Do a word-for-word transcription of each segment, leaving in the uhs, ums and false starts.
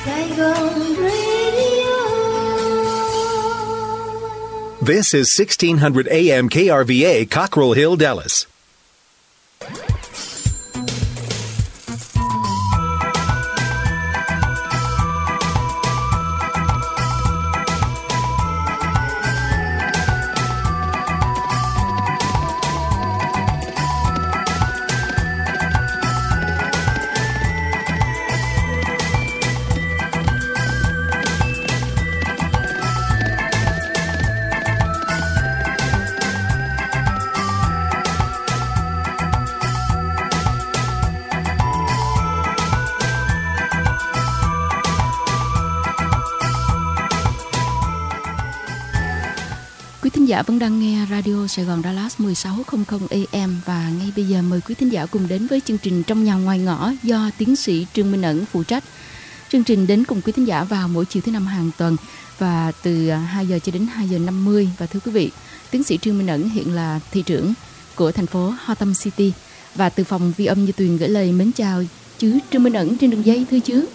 Saigon Radio. This is sixteen hundred A M K R V A, Cockrell Hill, Dallas. Dạ vẫn đang nghe Radio Sài Gòn Dallas mười sáu trăm A M và ngay bây giờ mời quý thính giả cùng đến với chương trình Trong Nhà Ngoài Ngõ do tiến sĩ Trương Minh Ẩn phụ trách. Chương trình đến cùng quý thính giả vào mỗi chiều thứ năm hàng tuần và từ hai giờ cho đến hai giờ năm mươi. Và thưa quý vị, tiến sĩ Trương Minh Ẩn hiện là thị trưởng của thành phố Hotham City và từ phòng vi âm Như Tuyền gửi lời mến chào chứ Trương Minh Ẩn trên đường dây. Thưa chứ.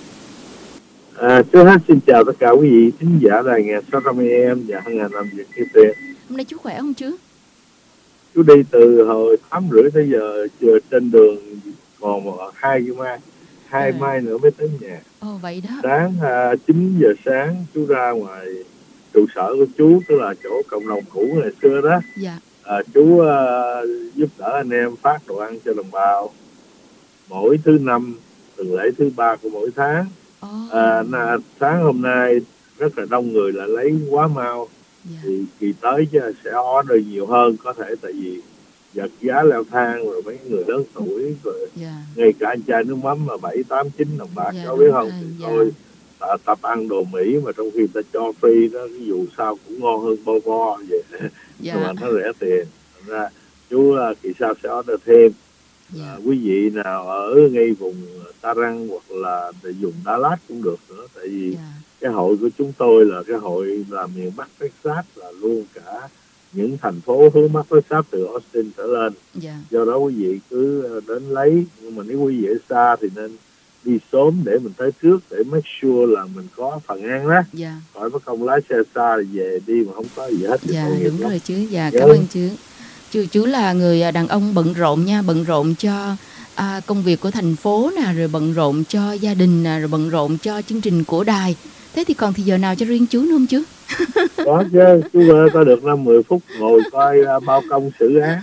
À, chú Hát xin chào tất cả quý vị thính giả đài nghe sáu trăm A M và hàng ngàn năm Việt Như Tuyền. Hôm nay chú khỏe không chú? Chú đi từ hồi tám rưỡi tới giờ, chưa trên đường còn hai cái mai, hai à. mai nữa mới tới nhà. Ồ vậy đó. Sáng à, chín giờ sáng chú ra ngoài trụ sở của chú, tức là chỗ cộng đồng cũ ngày xưa đó. Dạ. À, chú à, giúp đỡ anh em phát đồ ăn cho đồng bào mỗi thứ năm, tuần lễ thứ ba của mỗi tháng. Oh. À, na, sáng hôm nay rất là đông người là lấy quá mau. Yeah. Thì kỳ tới chứ sẽ order nhiều hơn, có thể tại vì vật giá leo thang rồi mấy người lớn tuổi rồi yeah. ngay cả anh chai nước mắm mà bảy tám chín đồng bạc yeah, có biết không thì yeah. thôi ta, tập ăn đồ Mỹ mà trong khi ta cho free đó, dù sao cũng ngon hơn bo bo vậy yeah. mà nó rẻ tiền. Thành ra chú kỳ sau sẽ order thêm. Yeah. À, quý vị nào ở ngay vùng Tarrant hoặc là vùng Dallas cũng được nữa, tại vì yeah. cái hội của chúng tôi là cái hội là miền Bắc Texas, là luôn cả những thành phố hướng Bắc Texas từ Austin trở lên. Yeah. Do đó quý vị cứ đến lấy, nhưng mà nếu quý vị ở xa thì nên đi sớm để mình tới trước để make sure là mình có phần ăn đó. Yeah. Khỏi mất công lái xe xa rồi về đi mà không có gì hết. Dạ yeah, đúng rồi chứ. Dạ cảm ơn chứ. Chú, chú là người đàn ông bận rộn nha, bận rộn cho à, công việc của thành phố nè, rồi bận rộn cho gia đình nè, rồi bận rộn cho chương trình của đài. Thế thì còn thì giờ nào cho riêng chú nữa không chú? Có chứ, chú có được năm mười phút ngồi coi uh, bao công xử án.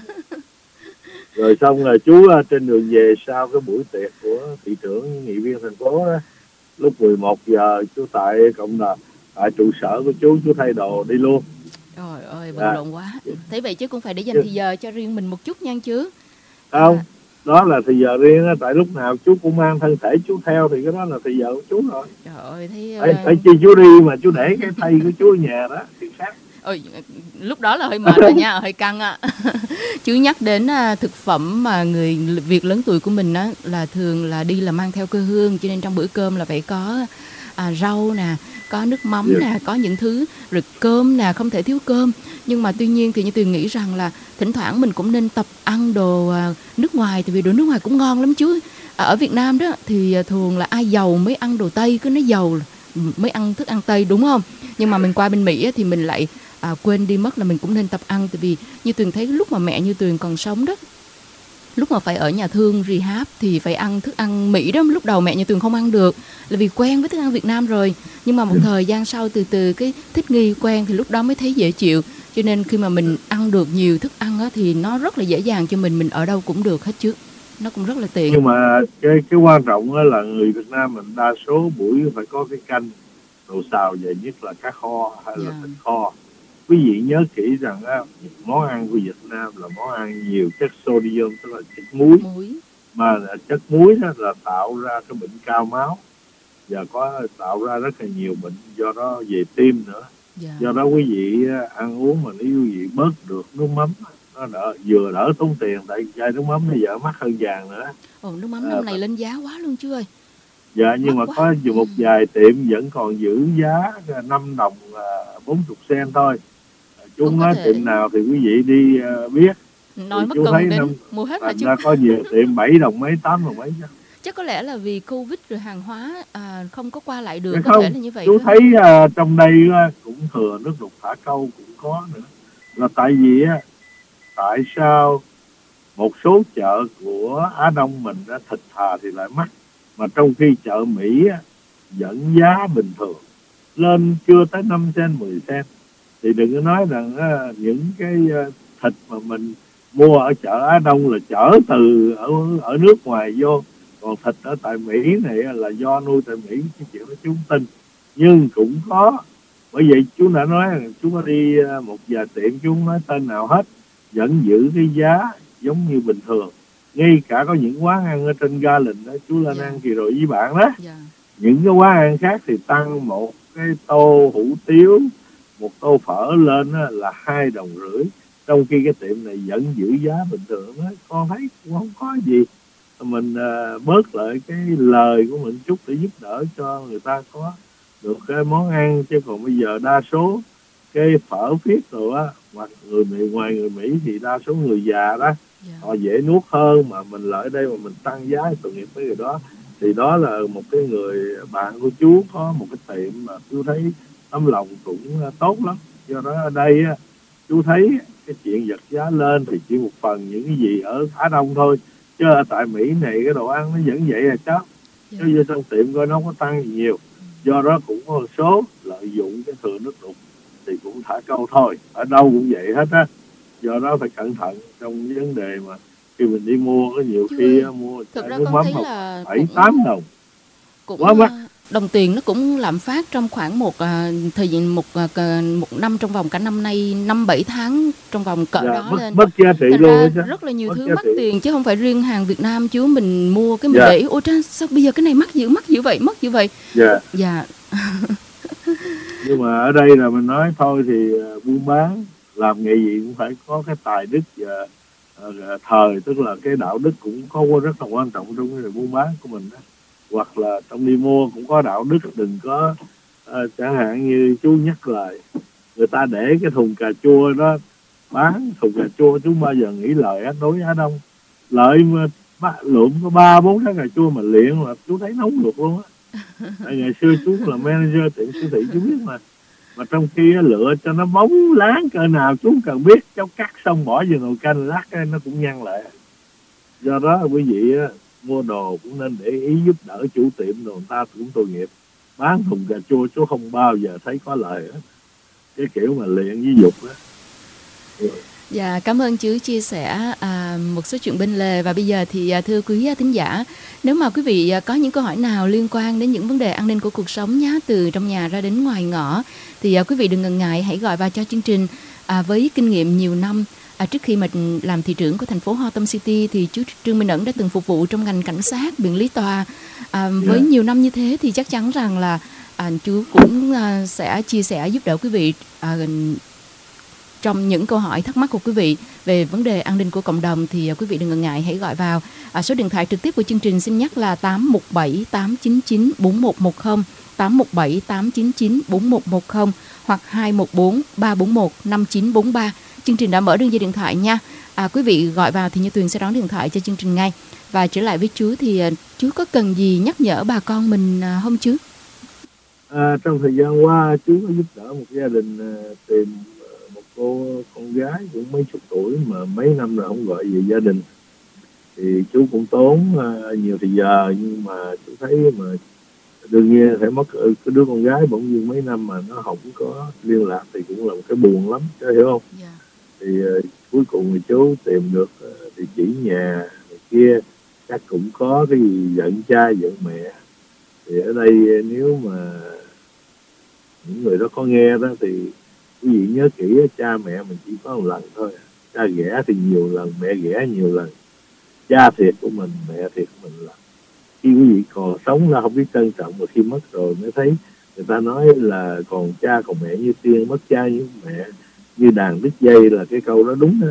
Rồi xong là chú uh, trên đường về sau cái buổi tiệc của thị trưởng nghị viên thành phố đó, lúc mười một giờ chú tại cộng đồng, tại trụ sở của chú, chú thay đồ đi luôn. Trời ơi, bận rộn quá. Thế vậy chứ cũng phải để dành thì giờ cho riêng mình một chút nha chứ. Không, à. đó là thì giờ riêng á, tại lúc nào chú cũng mang thân thể chú theo thì cái đó là thì giờ của chú rồi. Trời ơi, thấy... Phải, phải chi chú đi mà chú để cái thây của chú ở nhà đó thì khác. Ôi, lúc đó là hơi mệt rồi nha, hơi căng ạ. Chú nhắc đến uh, thực phẩm mà người Việt lớn tuổi của mình á, là thường là đi là mang theo quê hương, cho nên trong bữa cơm là phải có à, rau nè, có nước mắm yeah. nè, có những thứ, rồi cơm nè, không thể thiếu cơm. Nhưng mà tuy nhiên thì như Tuyền nghĩ rằng là thỉnh thoảng mình cũng nên tập ăn đồ à, nước ngoài, tại vì đồ nước ngoài cũng ngon lắm chú. À, ở Việt Nam đó thì thường là ai giàu mới ăn đồ Tây, cứ nói giàu mới ăn thức ăn Tây đúng không? Nhưng mà mình qua bên Mỹ á, thì mình lại à, quên đi mất là mình cũng nên tập ăn, tại vì như Tuyền thấy lúc mà mẹ như Tuyền còn sống đó, lúc mà phải ở nhà thương rehab thì phải ăn thức ăn Mỹ đó. Lúc đầu mẹ như Tuyền không ăn được là vì quen với thức ăn Việt Nam rồi, nhưng mà một thời gian sau từ từ cái thích nghi quen thì lúc đó mới thấy dễ chịu. Cho nên khi mà mình ăn được nhiều thức ăn á, thì nó rất là dễ dàng cho mình, mình ở đâu cũng được hết chứ, nó cũng rất là tiện. Nhưng mà cái cái quan trọng là người Việt Nam mình đa số buổi phải có cái canh đồ xào, vậy nhất là cá kho hay là yeah. thịt kho. Quý vị nhớ kỹ rằng á, món ăn của Việt Nam là món ăn nhiều chất sodium, tức là chất muối, muối. Mà chất muối đó là tạo ra cái bệnh cao máu và có tạo ra rất là nhiều bệnh do đó về tim nữa. Yeah. Do đó quý vị ăn uống mà nếu quý vị bớt được nước mắm, nó đỡ, vừa đỡ tốn tiền, tại chai nước mắm bây giờ mắc hơn vàng nữa. Ồ, nước mắm năm à, này lên giá quá luôn chú ơi. Dạ, nhưng mắc mà quá. Có một vài tiệm vẫn còn giữ giá năm đồng bốn mươi sen thôi. Chú nói thể... tiệm nào thì quý vị đi uh, biết. Nói mất công đến năm, mua hết mà chú. Có nhiều tiệm bảy đồng mấy, tám đồng mấy chứ. Chắc có lẽ là vì Covid rồi hàng hóa à, không có qua lại được, Dạ có không, thể là như vậy. chú thấy uh, trong đây uh, cũng thừa nước đục thả câu cũng có nữa. Là tại vì á, uh, tại sao một số chợ của Á Đông mình á, thịt thà thì lại mắc, mà trong khi chợ Mỹ á, vẫn giá bình thường lên chưa tới năm sen mười sen. Thì đừng có nói rằng á, những cái uh, thịt mà mình mua ở chợ Á Đông là chở từ ở ở nước ngoài vô, còn thịt ở tại Mỹ này là do nuôi tại Mỹ, cái chuyện đó chú không tin. Nhưng cũng có, bởi vậy chú đã nói chú có đi một vài tiệm, chú không nói tên nào hết, vẫn giữ cái giá giống như bình thường. Ngay cả có những quán ăn ở trên Garland đó, chú lên Dạ. ăn kỳ rồi với bạn đó, Dạ. những cái quán ăn khác thì tăng một cái tô hủ tiếu, một tô phở lên là hai đồng rưỡi, trong khi cái tiệm này vẫn giữ giá bình thường. Đó, con thấy cũng không có gì, mình uh, bớt lại cái lời của mình chút để giúp đỡ cho người ta có được cái món ăn. Chứ còn bây giờ đa số cái phở phiết rồi á, hoặc người Mỹ, ngoài người Mỹ thì đa số người già đó, Yeah. họ dễ nuốt hơn, mà mình lại đây mà mình tăng giá tội nghiệp với người đó. Thì đó là một cái người bạn của chú có một cái tiệm mà chú thấy tấm lòng cũng tốt lắm. Do đó ở đây á, chú thấy cái chuyện giật giá lên thì chỉ một phần những cái gì ở Á Đông thôi, chứ ở tại Mỹ này cái đồ ăn nó vẫn vậy à cháu. Dạ. Chứ vô trong tiệm coi nó không có tăng gì nhiều. Do đó cũng có một số lợi dụng cái thừa nước đục thì cũng thả câu thôi, ở đâu cũng vậy hết á. Do đó phải cẩn thận trong vấn đề mà khi mình đi mua, có nhiều Chú khi ơi, mua thực ra nước con mắm thấy học là bảy cũng tám đồng cũng quá mắc. à, đồng tiền nó cũng lạm phát trong khoảng một à, thời gian một à, cờ- một năm, trong vòng cả năm nay năm bảy tháng trong vòng cỡ Dạ, đó mất, lên. mất giá trị Thành luôn ra đó chứ. rất là nhiều Mất thứ giá mắc trị. tiền, chứ không phải riêng hàng Việt Nam chứ. Mình mua cái mình Dạ. để ý, ôi cha, sao bây giờ cái này mắc dữ mắc dữ vậy, mắc dữ vậy. Dạ. Dạ. Nhưng mà ở đây là mình nói thôi thì uh, buôn bán làm nghề gì cũng phải có cái tài đức và uh, thời, tức là cái đạo đức cũng có rất là quan trọng trong cái buôn bán của mình đó. Hoặc là trong đi mua cũng có đạo đức, đừng có uh, chẳng hạn như chú nhắc lại, người ta để cái thùng cà chua đó bán thùng cà chua, chú bao giờ nghĩ lợi đối với Á Đông. Lợi mà lượm có ba bốn trái cà chua mà liền là chú thấy nóng ruột luôn á. Tại ngày xưa chú là manager tiệm siêu thị, chú biết mà. Mà trong khi lựa cho nó bóng láng cỡ nào chú cần biết, cháu cắt xong bỏ vào nồi canh lát nó cũng nhăn lại. Do đó quý vị mua đồ cũng nên để ý giúp đỡ chủ tiệm, đồ người ta cũng tội nghiệp. Bán thùng cà chua chú không bao giờ thấy có lợi hết, cái kiểu mà liền với dục đó. Dạ, cảm ơn chú chia sẻ à, một số chuyện bên lề. Và bây giờ thì à, thưa quý thính giả, nếu mà quý vị à, có những câu hỏi nào liên quan đến những vấn đề an ninh của cuộc sống nhé, từ trong nhà ra đến ngoài ngõ, thì à, quý vị đừng ngần ngại, hãy gọi vào cho chương trình. À, với kinh nghiệm nhiều năm à, trước khi mà làm thị trưởng của thành phố Hotham City, thì chú Trương Minh Ẩn đã từng phục vụ trong ngành cảnh sát, biện lý tòa. À, với nhiều năm như thế thì chắc chắn rằng là à, chú cũng à, sẽ chia sẻ giúp đỡ quý vị à, trong những câu hỏi thắc mắc của quý vị về vấn đề an ninh của cộng đồng. Thì quý vị đừng ngần ngại, hãy gọi vào. À, số điện thoại trực tiếp của chương trình xin nhắc là tám một bảy tám chín chín bốn một một không, tám một bảy tám chín chín bốn một một không hoặc hai một bốn ba bốn một năm chín bốn ba. Chương trình đã mở đường dây điện thoại nha. À, quý vị gọi vào thì Như Tuyền sẽ đón điện thoại cho chương trình ngay. Và trở lại với chú thì chú có cần gì nhắc nhở bà con mình không chú? À, trong thời gian qua chú có giúp đỡ một gia đình uh, tìm một cô con gái cũng mấy chục tuổi mà mấy năm rồi không gọi về gia đình. Thì chú cũng tốn uh, nhiều thời giờ, nhưng mà chú thấy mà đương nhiên phải mất cái đứa con gái bỗng nhiên mấy năm mà nó không có liên lạc thì cũng là một cái buồn lắm, chứ hiểu không? Yeah. Thì uh, cuối cùng thì chú tìm được uh, địa chỉ nhà này kia, chắc cũng có cái gì giận cha giận mẹ. Thì ở đây nếu mà những người đó có nghe đó thì quý vị nhớ kỹ, cha mẹ mình chỉ có một lần thôi. Cha ghẻ thì nhiều lần, mẹ ghẻ nhiều lần. Cha thiệt của mình, mẹ thiệt của mình là khi quý vị còn sống là không biết trân trọng, mà khi mất rồi mới thấy. Người ta nói là còn cha còn mẹ như tiên, mất cha như mẹ như đàn đứt dây, là cái câu đó đúng đó.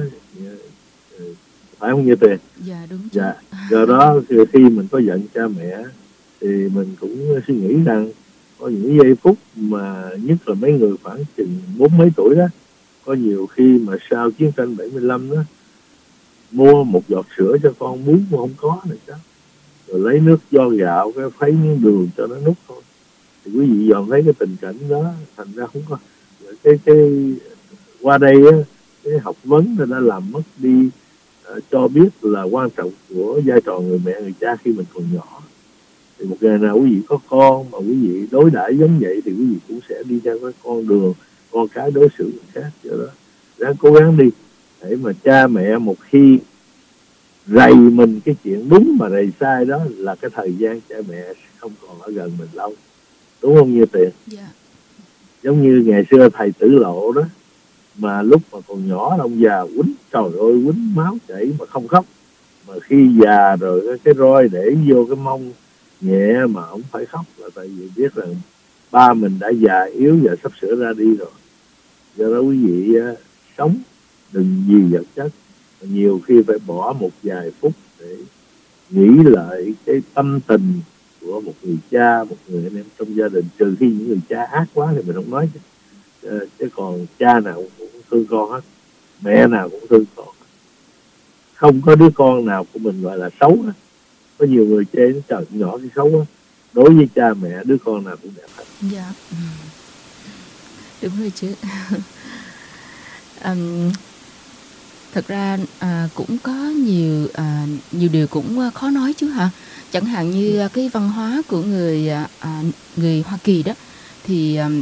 Phải không Như Tuyền? Dạ đúng. Dạ. Do đó khi mình có giận cha mẹ thì mình cũng suy nghĩ rằng có những giây phút mà nhất là mấy người khoảng chừng bốn mấy tuổi đó, có nhiều khi mà sau chiến tranh bảy mươi lăm đó, mua một giọt sữa cho con bú cũng không có nữa đó. rồi lấy nước vo gạo cái khuấy miếng đường cho nó nút thôi. Thì quý vị dòm thấy cái tình cảnh đó, thành ra không có cái cái qua đây á, cái học vấn đã làm mất đi uh, cho biết là quan trọng của vai trò người mẹ người cha khi mình còn nhỏ. Thì một ngày nào quý vị có con mà quý vị đối đãi giống vậy thì quý vị cũng sẽ đi theo cái con đường con cái đối xử khác. Do đó ráng cố gắng đi để mà cha mẹ một khi rầy mình cái chuyện đúng mà rầy sai đó là cái thời gian cha mẹ không còn ở gần mình lâu, đúng không Như Tiền? Yeah. Giống như ngày xưa thầy Tử Lộ đó, mà lúc mà còn nhỏ ông già quýnh, trời ơi quýnh máu chảy mà không khóc, mà khi già rồi cái roi để vô cái mông nhẹ mà ông phải khóc là tại vì biết rằng ba mình đã già yếu và sắp sửa ra đi rồi. Do đó quý vị uh, sống đừng vì vật chất, nhiều khi phải bỏ một vài phút để nghĩ lại cái tâm tình của một người cha, một người anh em trong gia đình, trừ khi những người cha ác quá thì mình không nói chứ, uh, chứ còn cha nào cũng thương con hết, mẹ nào cũng thương con, không có đứa con nào của mình gọi là xấu hết. Có nhiều người chê nó trời nhỏ cái xấu á, đối với cha mẹ đứa con nào cũng đẹp hết. Dạ, đúng rồi chứ. um, thật ra à, cũng có nhiều à, nhiều điều cũng khó nói chứ hả. Chẳng hạn như cái văn hóa của người à, người Hoa Kỳ đó, thì à,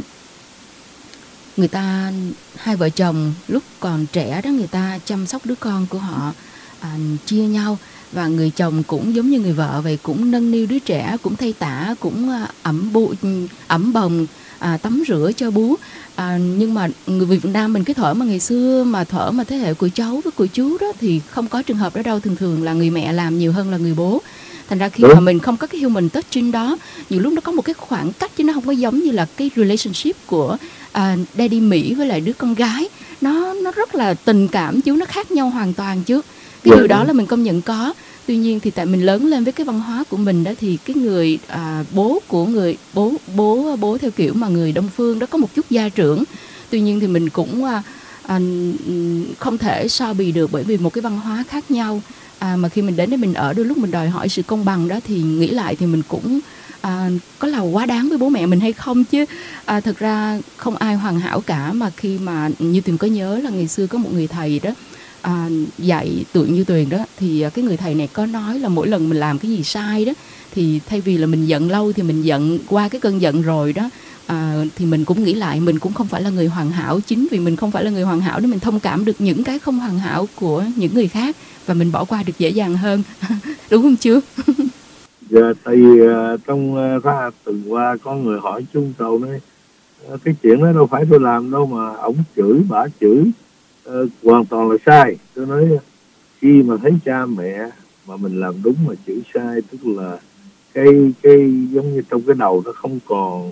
người ta hai vợ chồng lúc còn trẻ đó, người ta chăm sóc đứa con của họ à, chia nhau, và người chồng cũng giống như người vợ vậy, cũng nâng niu đứa trẻ, cũng thay tã, cũng ẩm bụ, ẩm bồng, à, tắm rửa cho bú. À, nhưng mà người Việt Nam mình cái thở mà ngày xưa mà thở mà thế hệ của cháu với của chú đó thì không có trường hợp đó đâu, thường thường là người mẹ làm nhiều hơn là người bố. Thành ra khi Đúng. mà mình không có cái human touching đó, nhiều lúc nó có một cái khoảng cách chứ nó không có giống như là cái relationship của à, daddy Mỹ với lại đứa con gái. Nó nó rất là tình cảm chứ, nó khác nhau hoàn toàn chứ. Cái yeah. điều đó là mình công nhận có. Tuy nhiên thì tại mình lớn lên với cái văn hóa của mình đó, thì cái người à, bố của người bố bố bố theo kiểu mà người Đông phương đó có một chút gia trưởng. Tuy nhiên thì mình cũng à, à, không thể so bì được, bởi vì một cái văn hóa khác nhau. À, mà khi mình đến đây mình ở, đôi lúc mình đòi hỏi sự công bằng đó, thì nghĩ lại thì mình cũng à, có là quá đáng với bố mẹ mình hay không chứ. À, thật ra không ai hoàn hảo cả, mà khi mà như Tuyền có nhớ là ngày xưa có một người thầy đó à, dạy tụi Như Tuyền đó, thì cái người thầy này có nói là mỗi lần mình làm cái gì sai đó, thì thay vì là mình giận lâu thì mình giận qua cái cơn giận rồi đó, à, thì mình cũng nghĩ lại mình cũng không phải là người hoàn hảo. Chính vì mình không phải là người hoàn hảo để mình thông cảm được những cái không hoàn hảo của những người khác, và mình bỏ qua được dễ dàng hơn. Đúng không chú? Dạ, tại vì uh, trong uh, ra tuần qua có người hỏi chung cầu nói uh, cái chuyện đó đâu phải tôi làm đâu mà ổng chửi bả chửi uh, hoàn toàn là sai. Tôi nói khi mà thấy cha mẹ mà mình làm đúng mà chửi sai, tức là cái cái giống như trong cái đầu nó không còn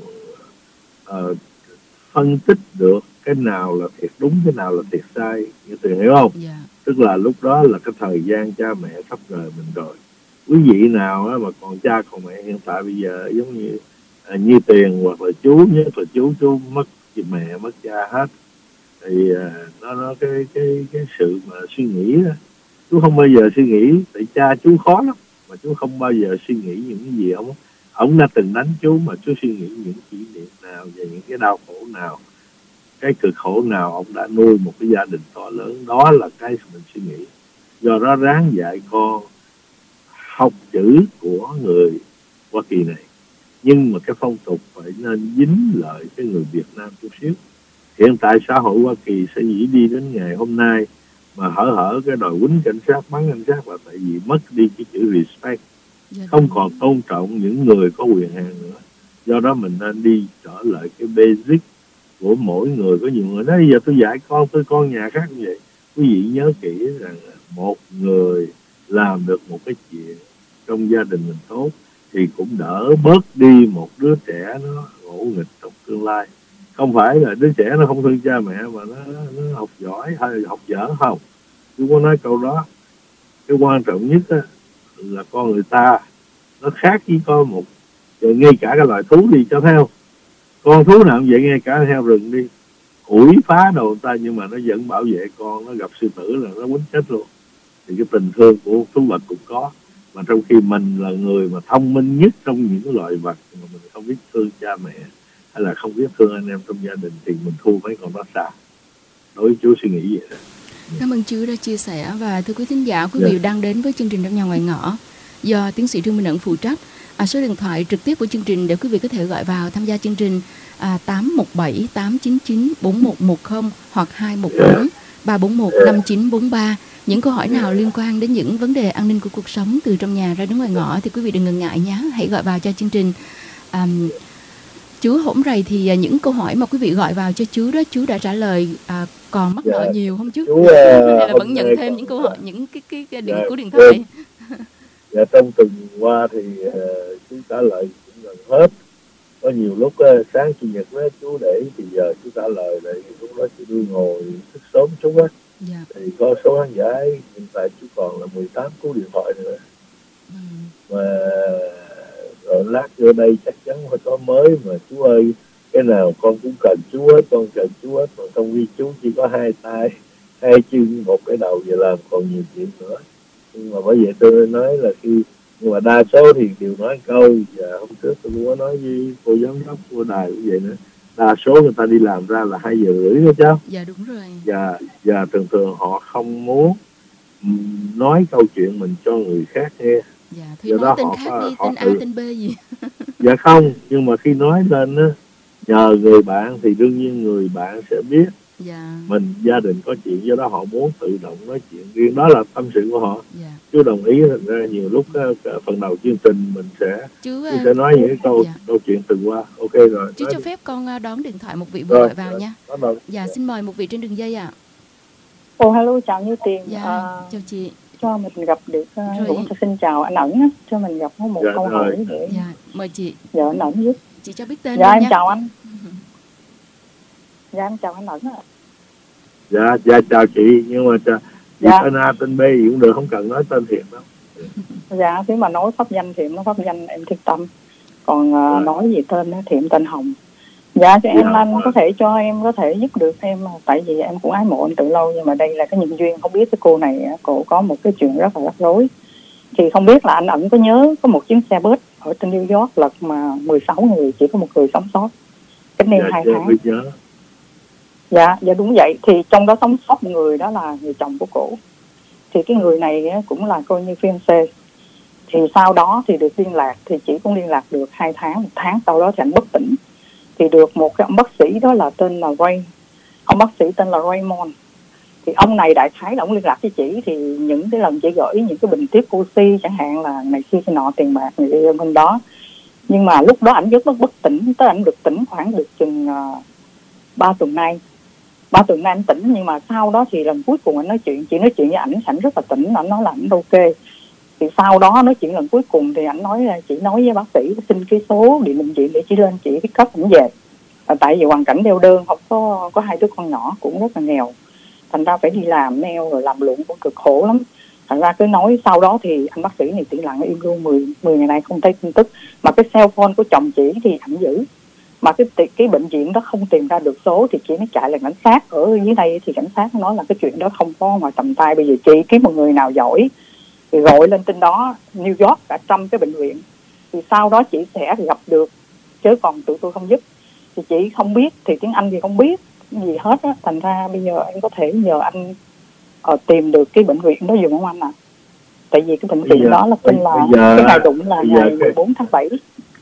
uh, phân tích được cái nào là thiệt đúng, cái nào là thiệt sai, như Tuyền hiểu không? Yeah. Tức là lúc đó là cái thời gian cha mẹ sắp rời mình rồi. Quý vị nào á, mà còn cha còn mẹ hiện tại bây giờ giống như à, Như Tiền hoặc là chú, nhất là chú chú mất mẹ mất cha hết, thì à, nó nó cái cái cái sự mà suy nghĩ đó, chú không bao giờ suy nghĩ. Tại cha chú khó lắm, mà chú không bao giờ suy nghĩ những cái gì ông ông đã từng đánh chú, mà chú suy nghĩ những kỷ niệm nào và những cái đau khổ nào, cái cực khổ nào ông đã nuôi một cái gia đình to lớn. Đó là cái mình suy nghĩ. Do đó ráng dạy con học chữ của người Hoa Kỳ này, nhưng mà cái phong tục phải nên dính lại cái người Việt Nam chút xíu. Hiện tại xã hội Hoa Kỳ sẽ dĩ đi đến ngày hôm nay mà hở hở cái đòi quýnh cảnh sát, bắn cảnh sát là tại vì mất đi cái chữ respect, không còn tôn trọng những người có quyền hạn nữa. Do đó mình nên đi trở lại cái basic của mỗi người. Có nhiều người nói bây giờ tôi dạy con tôi con nhà khác như vậy. Quý vị nhớ kỹ rằng một người làm được một cái chuyện trong gia đình mình tốt thì cũng đỡ bớt đi một đứa trẻ nó ngỗ nghịch trong tương lai. Không phải là đứa trẻ nó không thương cha mẹ mà nó, nó học giỏi hay học dở không. Tôi có nói câu đó. Cái quan trọng nhất á, là con người ta nó khác với con một, rồi ngay cả cái loài thú đi cho theo. Con thú nào cũng vậy, ngay cả heo rừng đi, ủi phá đầu người ta nhưng mà nó vẫn bảo vệ con. Nó gặp sư tử là nó quýnh chết luôn. Thì cái tình thương của thú vật cũng có. mà trong khi mình là người mà thông minh nhất trong những loài vật mà mình không biết thương cha mẹ hay là không biết thương anh em trong gia đình thì mình thua mấy con đó xa. Đối với Chúa suy nghĩ vậy đó. Cảm ơn Chúa đã chia sẻ. Và thưa quý thính giả, quý vị yeah. đang đến với chương trình Trong Nhà Ngoài Ngõ do tiến sĩ Trương Minh Ẩn phụ trách. À, số điện thoại trực tiếp của chương trình để quý vị có thể gọi vào tham gia chương trình à, tám một bảy tám chín chín bốn một một không hoặc hai một bốn ba bốn một năm chín bốn ba. Những câu hỏi nào liên quan đến những vấn đề an ninh của cuộc sống từ trong nhà ra đến ngoài ngõ thì quý vị đừng ngần ngại nhé, hãy gọi vào cho chương trình. À, Chúa hổm rày thì những câu hỏi mà quý vị gọi vào cho Chúa đó, Chúa đã trả lời. À, còn mắc nợ nhiều không chú? Chú, hay là vẫn nhận thêm những câu hỏi, những cái cái, cái điện của điện thoại? Dạ, trong tuần qua thì uh, chú trả lời cũng gần hết. Có nhiều lúc uh, sáng chủ nhật đó chú để thì giờ chú trả lời lại, lúc đó chú đưa ngồi thức sớm chút á. Dạ. Thì có số khán giả hiện tại chú còn là mười tám cú điện thoại nữa. Ừ. Mà rồi lát vô đây chắc chắn phải có mới mà chú ơi, cái nào con cũng cần chú hết, con cần chú hết, mà trong khi chú chỉ có hai tay, hai chân, một cái đầu giờ làm còn nhiều chuyện nữa. Nhưng mà bởi vậy tôi nói là khi nhưng mà đa số thì đều nói câu và hôm trước tôi cũng có nói với cô giám đốc của đài cũng vậy nữa, đa số người ta đi làm ra là hai giờ rưỡi đó cháu. Dạ đúng rồi. Và và thường thường họ không muốn nói câu chuyện mình cho người khác nghe. Dạ, thì nói đó tên họ, khác đi, tên A, tự... tên B gì? Dạ không, nhưng mà khi nói lên á, nhờ người bạn thì đương nhiên người bạn sẽ biết. Dạ. Mình gia đình có chuyện, do đó họ muốn tự động nói chuyện riêng, đó là tâm sự của họ. Dạ. Chú đồng ý. Thành ra nhiều lúc uh, phần đầu chương trình mình sẽ chú, uh, sẽ nói những cái câu dạ. câu chuyện từng qua. Ok rồi. Chú cho đi. Phép con đón điện thoại một vị vừa gọi vào rồi, nha. Dạ, dạ xin mời một vị trên đường dây ạ. À. Ồ hello, chào Như Tiền. Dạ, à, chào chị. Cho mình gặp được uh, cũng xin chào anh Ẩn á, cho mình gặp có một dạ, câu rồi. hỏi để dạ, mời chị. Dạ anh Ẩn giúp. Chị cho biết tên. Dạ em nhé. chào anh. Dạ em chào anh Ẩn ạ. Dạ, dạ chào chị, nhưng mà chào, dạ. Tên A, tên B gì cũng được, không cần nói tên thiệt đâu. Dạ, nếu mà nói pháp danh thì nó pháp danh em thiết tâm. Còn dạ. uh, nói gì tên thì em tên Hồng. Dạ, cho em dạ. Anh có thể cho em có thể giúp được em, tại vì em cũng ái mộ anh từ lâu, nhưng mà đây là cái nhân duyên, không biết cái cô này, cô có một cái chuyện rất là rắc rối. Thì không biết là anh Ẩn có nhớ có một chuyến xe bus ở trên New York lật mà mười sáu người, chỉ có một người sống sót. Cách đây hai dạ, tháng. Nhớ. Dạ, dạ đúng vậy. Thì trong đó sống sót một người, đó là người chồng của cổ. Thì cái người này cũng là coi như fiancé. Thì sau đó thì được liên lạc, thì chỉ cũng liên lạc được hai tháng, một tháng sau đó thì anh bất tỉnh. Thì được một cái ông bác sĩ đó là tên là Ray, ông bác sĩ tên là Raymond. Thì ông này đại khái là ông liên lạc với chị, thì những cái lần chị gửi những cái bình tiếp oxy chẳng hạn là này kia cái nọ tiền bạc này kia bên đó. Nhưng mà lúc đó ảnh rất bất bất tỉnh, tới ảnh được tỉnh khoảng được chừng uh, ba tuần nay. Ba tuần nay anh tỉnh, nhưng mà sau đó thì lần cuối cùng anh nói chuyện, chị nói chuyện với ảnh, ảnh rất là tỉnh, ảnh nói là ảnh ok. Thì sau đó nói chuyện lần cuối cùng thì ảnh nói là chị nói với bác sĩ xin cái số điện bệnh viện để chị lên chị cái cấp ảnh về. À, tại vì hoàn cảnh đeo đơn, không có có hai đứa con nhỏ cũng rất là nghèo, thành ra phải đi làm neo rồi làm lụng cũng cực khổ lắm. Thành ra cứ nói sau đó thì anh bác sĩ này tỉ lặng im luôn mười mười ngày nay không thấy tin tức. Mà cái cell phone của chồng chị thì ảnh giữ, mà cái cái bệnh viện đó không tìm ra được số, thì chị mới chạy lại cảnh sát ở dưới đây, thì cảnh sát nói là cái chuyện đó không có ngoài tầm tay. Bây giờ chị kiếm một người nào giỏi thì gọi lên trên đó New York cả trăm cái bệnh viện, thì sau đó chị sẽ gặp được, chứ còn tụi tôi không giúp. Thì chị không biết, thì tiếng Anh thì không biết gì hết á, thành ra bây giờ em có thể nhờ anh uh, tìm được cái bệnh viện đó dùng không anh ạ? À? Tại vì cái bệnh viện giờ, đó là tên là giờ, cái ngày đụng là ngày mười bốn tháng bảy.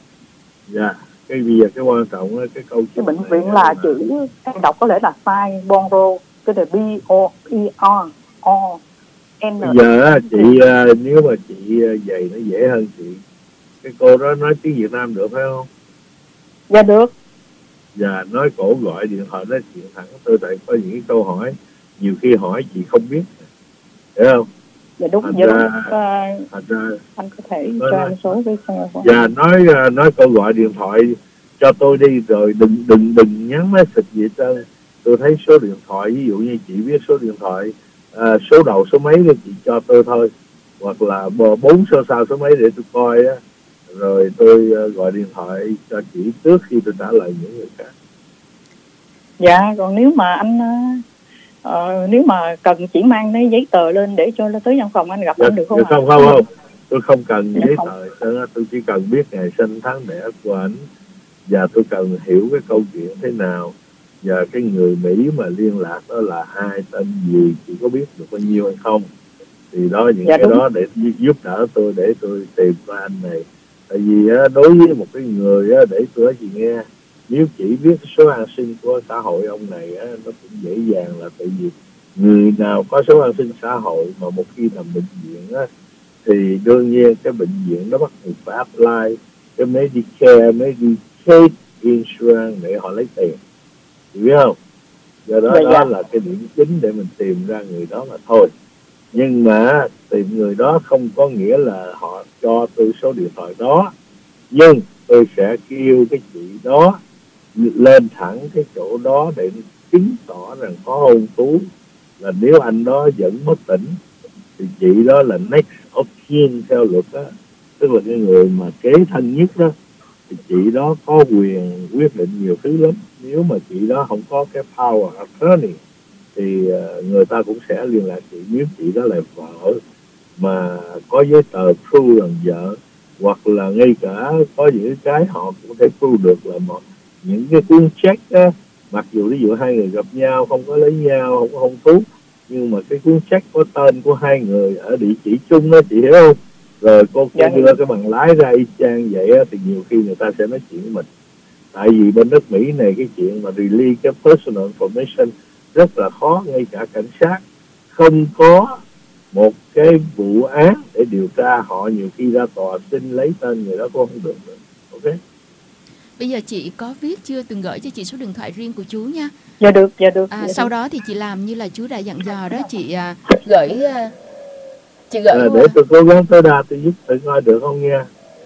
Dạ, cái bây giờ cái quan trọng cái câu cái bệnh viện là chữ em đọc có lẽ là sai Bonro, cái là B O E R O N. Bây giờ chị uh, nếu mà chị uh, dạy nó dễ hơn chị, cái cô đó nói tiếng Việt Nam được phải không? Dạ được. Dạ, nói cổ gọi điện thoại nói chuyện thẳng tôi, tại có những cái câu hỏi nhiều khi hỏi chị không biết, hiểu không? Dạ đúng. Dạ đúng. Uh, ra, anh có thể cho em số cái xe. Dạ nói nói câu gọi điện thoại cho tôi đi, rồi đừng đừng đừng nhắn message gì hết trơn. Tôi thấy số điện thoại, ví dụ như chị biết số điện thoại à, số đầu số mấy thì chị cho tôi thôi, hoặc là bốn số sau số mấy để tôi coi á, rồi tôi uh, gọi điện thoại cho chị trước khi tôi trả lời những người khác. Dạ, còn nếu mà anh uh, nếu mà cần chỉ mang cái giấy tờ lên để cho tới văn phòng anh gặp dạ, anh được không? Dạ, không, không, không. Tôi không cần Dạ giấy không. tờ, tôi tôi chỉ cần biết ngày sinh tháng đẻ của ảnh, và tôi cần hiểu cái câu chuyện thế nào, và cái người Mỹ mà liên lạc đó là ai, tên gì, chị có biết được bao nhiêu hay không. Thì đó, những Dạ cái đúng. đó để giúp đỡ tôi, để tôi tìm ra anh này. Tại vì á, đối với một cái người á, để tôi nói chị nghe, nếu chỉ biết số an sinh của xã hội ông này á, nó cũng dễ dàng, là tại vì người nào có số an sinh xã hội mà một khi nằm bệnh viện á, thì đương nhiên cái bệnh viện đó bắt buộc phải apply cái Medicare, Medicaid insurance để họ lấy tiền, chị biết không? Do đó Dạ, đó dạ. là cái điểm chính để mình tìm ra người đó mà thôi. Nhưng mà tìm người đó không có nghĩa là họ cho tôi số điện thoại đó, nhưng tôi sẽ kêu cái chị đó lên thẳng cái chỗ đó để chứng tỏ rằng có hôn thú, là nếu anh đó vẫn bất tỉnh thì chị đó là next of kin theo luật đó, tức là cái người mà kế thân nhất đó, thì chị đó có quyền quyết định nhiều thứ lắm. Nếu mà chị đó không có cái power attorney thì uh, người ta cũng sẽ liên lạc chị. Nếu chị đó là vợ mà có giấy tờ prove rằng vợ, hoặc là ngay cả có những cái họ cũng thể prove được là một những cái cuốn check đó, mặc dù ví dụ hai người gặp nhau không có lấy nhau, không có hôn thú, nhưng mà cái cuốn check có tên của hai người ở địa chỉ chung đó, chị hiểu không? Rồi cô Dạ, đưa cái bằng lái ra y chang vậy á, thì nhiều khi người ta sẽ nói chuyện với mình. Tại vì bên nước Mỹ này cái chuyện mà release cái personal information rất là khó, ngay cả cảnh sát không có một cái vụ án để điều tra họ, nhiều khi ra tòa xin lấy tên người đó cũng không được nữa. Ok. Bây giờ chị có viết chưa, từng gửi cho chị số điện thoại riêng của chú nha. Dạ được, dạ được. À, dạ sau được. đó thì chị làm như là chú đã dặn dò đó, chị à, gửi à, chị gửi À, qua. để tôi cố gắng tối đa tôi giúp tôi coi được không nha.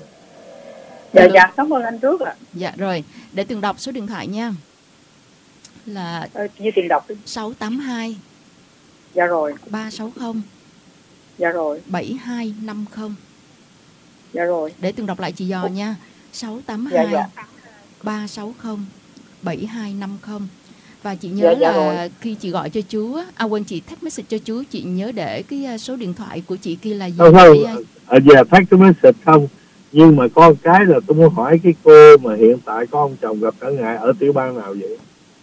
Dạ, dạ, cảm ơn anh trước ạ. Dạ rồi, để Tường đọc số điện thoại nha. Là Ờ, như tiền đọc đi. sáu tám hai Dạ rồi, ba sáu không dạ rồi, bảy hai năm không. dạ rồi. Để Tường đọc lại chị dò nha. sáu tám Dạ, hai dạ. ba sáu không bảy hai năm không. Và chị nhớ Dạ, dạ là rồi. khi chị gọi cho chú á, à quên, chị text message cho chú, chị nhớ để cái à, số điện thoại của chị kia là gì Không không, để, à, ở giờ phát cái message không. Nhưng mà có một cái là tôi muốn hỏi cái cô mà hiện tại có ông chồng gặp trở ngại ở tiểu bang nào vậy?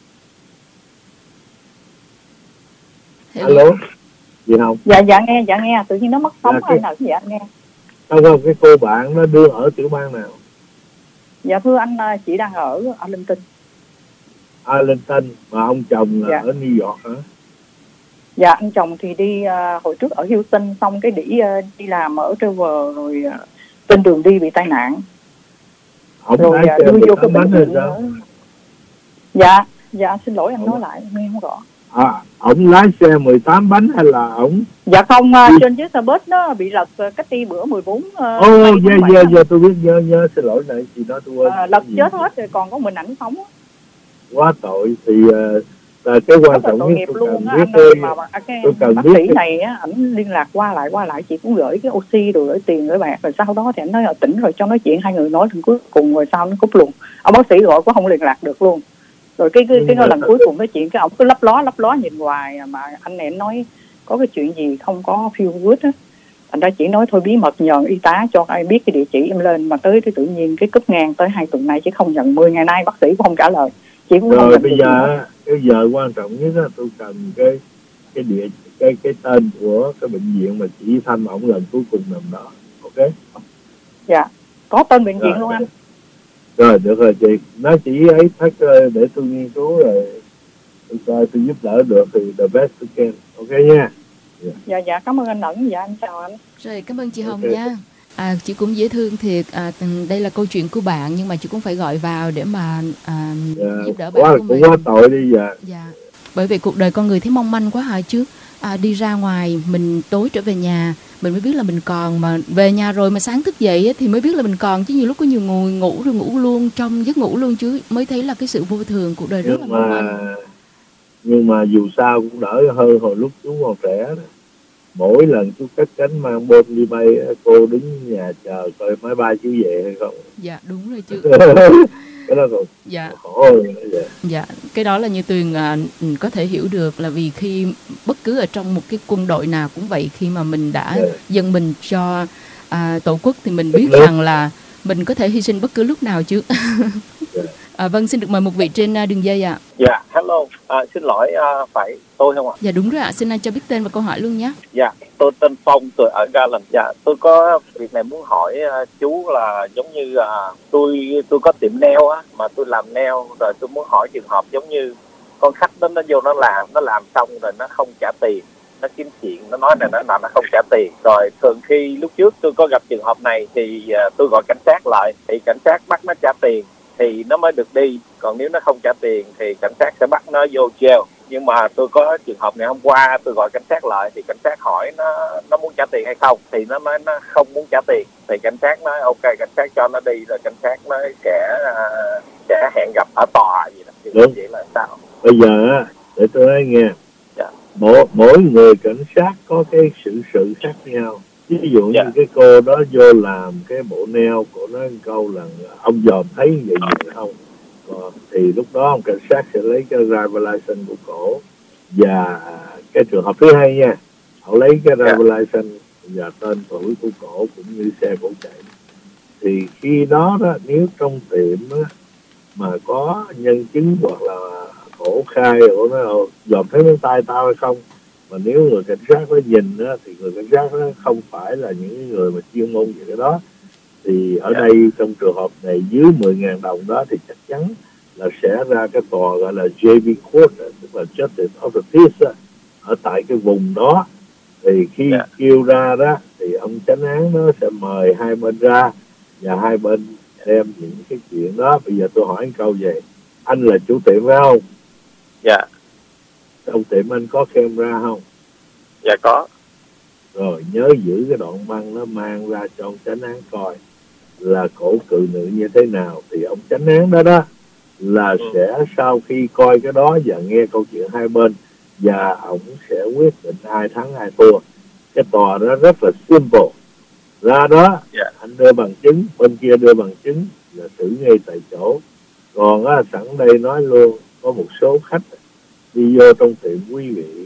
Alo, gì không? Dạ, dạ nghe, dạ nghe. Tự nhiên nó mất sóng Dạ, dạ, cái- anh nào dạ nghe. Không không, cái cô bạn nó đưa ở tiểu bang nào? Dạ thưa anh, à, chị đang ở Arlington. Arlington, mà ông chồng là Dạ. ở New York hả? Dạ anh chồng thì đi à, hồi trước ở Houston, xong cái đi à, đi làm ở Trevor, rồi à, trên đường đi bị tai nạn, Ông rồi lái à, xe đưa mười vô cái tám bệnh bánh hay viện. sao? ở- Dạ, dạ xin lỗi anh Ủa? nói lại, nghe không rõ. À, ông lái xe mười tám bánh hay là ông? Dạ không, à, Ừ. trên chiếc xe bus nó bị lật à, cách đi bữa mười bốn à, Ô, ngày giờ tháng bảy giờ năm. giờ tôi biết, nhớ nhớ xin lỗi này, chị nói tôi quên. À, lật chết hết rồi, còn có mình ảnh sống á. Quá tội. Thì uh, cái quan Rất là trọng tội nhất nghiệp tôi luôn cần á biết anh cái ơi. Mà mà cái tôi cần bác biết sĩ cái- này á, ảnh liên lạc qua lại qua lại, chị cũng gửi cái oxy rồi gửi tiền gửi bạc, rồi sau đó thì ảnh nói là tỉnh rồi cho nói chuyện, hai người nói lần cuối cùng rồi sau nó cúp luôn. Ông bác sĩ gọi cũng không liên lạc được luôn. Rồi cái cái, Nhưng cái mà- lần cuối cùng nói chuyện, cái ông cứ lấp ló lấp ló nhìn hoài à, mà anh này anh nói có cái chuyện gì không có feel good á. Anh đã chỉ nói thôi bí mật nhờ y tá cho ai biết cái địa chỉ em lên, mà tới cái tự nhiên cái cúp ngang tới hai tuần nay chứ không nhận, mười ngày nay bác sĩ cũng không trả lời, chị cũng không Rồi nhận bây được giờ nữa. á, cái giờ quan trọng nhất là tôi cần cái cái địa cái cái tên của cái bệnh viện mà chị thăm ổng lần cuối cùng nằm đó. Ok. Dạ, có tên bệnh viện Rồi. luôn anh. Rồi được rồi chị, nói chị ấy thắc để tôi nghiên cứu rồi tôi coi tôi giúp đỡ được thì the best I can. Ok nha. Dạ, dạ cảm ơn anh Ẩn. Dạ anh chào anh. Rồi, cảm ơn chị Hồng Ok. nha. À, chị cũng dễ thương thiệt. À, từng- đây là câu chuyện của bạn, nhưng mà chị cũng phải gọi vào để mà à, Dạ, giúp đỡ bạn quá của cũng mình. quá tội đi giờ. Dạ. Bởi vì cuộc đời con người thấy mong manh quá hả chứ. À, đi ra ngoài mình tối trở về nhà mình mới biết là mình còn, mà về nhà rồi mà sáng thức dậy á, thì mới biết là mình còn, chứ nhiều lúc có nhiều người ngủ rồi ngủ luôn trong giấc ngủ luôn, chứ mới thấy là cái sự vô thường cuộc đời rất là Nhưng mong mà manh. nhưng mà dù sao cũng đỡ hơn hồi lúc chú còn trẻ đó. Mỗi lần chú cất cánh mang bom đi bay, cô đứng nhà chờ coi máy bay chú về hay không. Dạ đúng rồi chứ. Cái đó còn Dạ. khổ hơn nữa vậy. Dạ, cái đó là như Tuyền à, có thể hiểu được, là vì khi bất cứ ở trong một cái quân đội nào cũng vậy, khi mà mình đã Dạ. dâng mình cho à, tổ quốc thì mình biết rằng là mình có thể hy sinh bất cứ lúc nào chứ. À, vâng, xin được mời một vị trên uh, đường dây ạ. À. Dạ, hello, à, xin lỗi, uh, phải tôi không ạ? Dạ đúng rồi ạ, xin anh cho biết tên và câu hỏi luôn nhé. Dạ, tôi tên Phong, tôi ở Garland. Dạ, tôi có việc này muốn hỏi uh, chú là giống như uh, tôi tôi có tiệm nail á, mà tôi làm nail rồi tôi muốn hỏi trường hợp giống như con khách đó nó vô nó làm, nó làm xong rồi nó không trả tiền, nó kiếm chuyện, nó nói này nó nọ, nó không trả tiền. Rồi thường khi lúc trước tôi có gặp trường hợp này thì uh, tôi gọi cảnh sát lại, thì cảnh sát bắt nó trả tiền thì nó mới được đi, còn nếu nó không trả tiền thì cảnh sát sẽ bắt nó vô jail. Nhưng mà tôi có trường hợp này hôm qua, tôi gọi cảnh sát lại thì cảnh sát hỏi nó nó muốn trả tiền hay không, thì nó nói nó không muốn trả tiền, thì cảnh sát nói ok, cảnh sát cho nó đi, rồi cảnh sát nói sẽ uh, sẽ hẹn gặp ở tòa gì đó. Thì đúng vậy là sao? Bây giờ á, để tôi nói nghe, dạ. mỗi mỗi người cảnh sát có cái sự sự khác nhau. Ví dụ dạ. như cái cô đó vô làm cái bộ nail của nó câu là ông dòm thấy vậy gì không, còn thì lúc đó ông cảnh sát sẽ lấy cái driver license của cổ, và cái trường hợp thứ hai nha, họ lấy cái driver yeah. license và tên tuổi của cổ cũng như xe cổ chạy. Thì khi đó đó, nếu trong tiệm đó, mà có nhân chứng hoặc là cổ khai cổ nói dòm thấy ngón tay tao hay không, mà nếu người cảnh sát nó nhìn đó, thì người cảnh sát nó không phải là những người mà chuyên môn về cái đó, thì ở yeah. đây trong trường hợp này dưới mười nghìn đồng đó thì chắc chắn là sẽ ra cái tòa gọi là J V Court, tức là Justice of the Peace ở tại cái vùng đó. Thì khi yeah. kêu ra đó thì ông chánh án nó sẽ mời hai bên ra và hai bên xem những cái chuyện đó. Bây giờ tôi hỏi anh câu về, anh là chủ tiệm phải không? Dạ. Yeah. Trong tiệm anh có camera không? Dạ có. Rồi nhớ giữ cái đoạn băng nó mang ra cho ông chánh án coi là cổ cự nữ như thế nào. Thì ông chánh án đó đó là ừ. sẽ sau khi coi cái đó và nghe câu chuyện hai bên, và ông sẽ quyết định ai thắng ai thua. Cái tòa đó rất là simple. Ra đó yeah. anh đưa bằng chứng, bên kia đưa bằng chứng là xử ngay tại chỗ. Còn á, sẵn đây nói luôn, có một số khách đi vô trong tiệm quý vị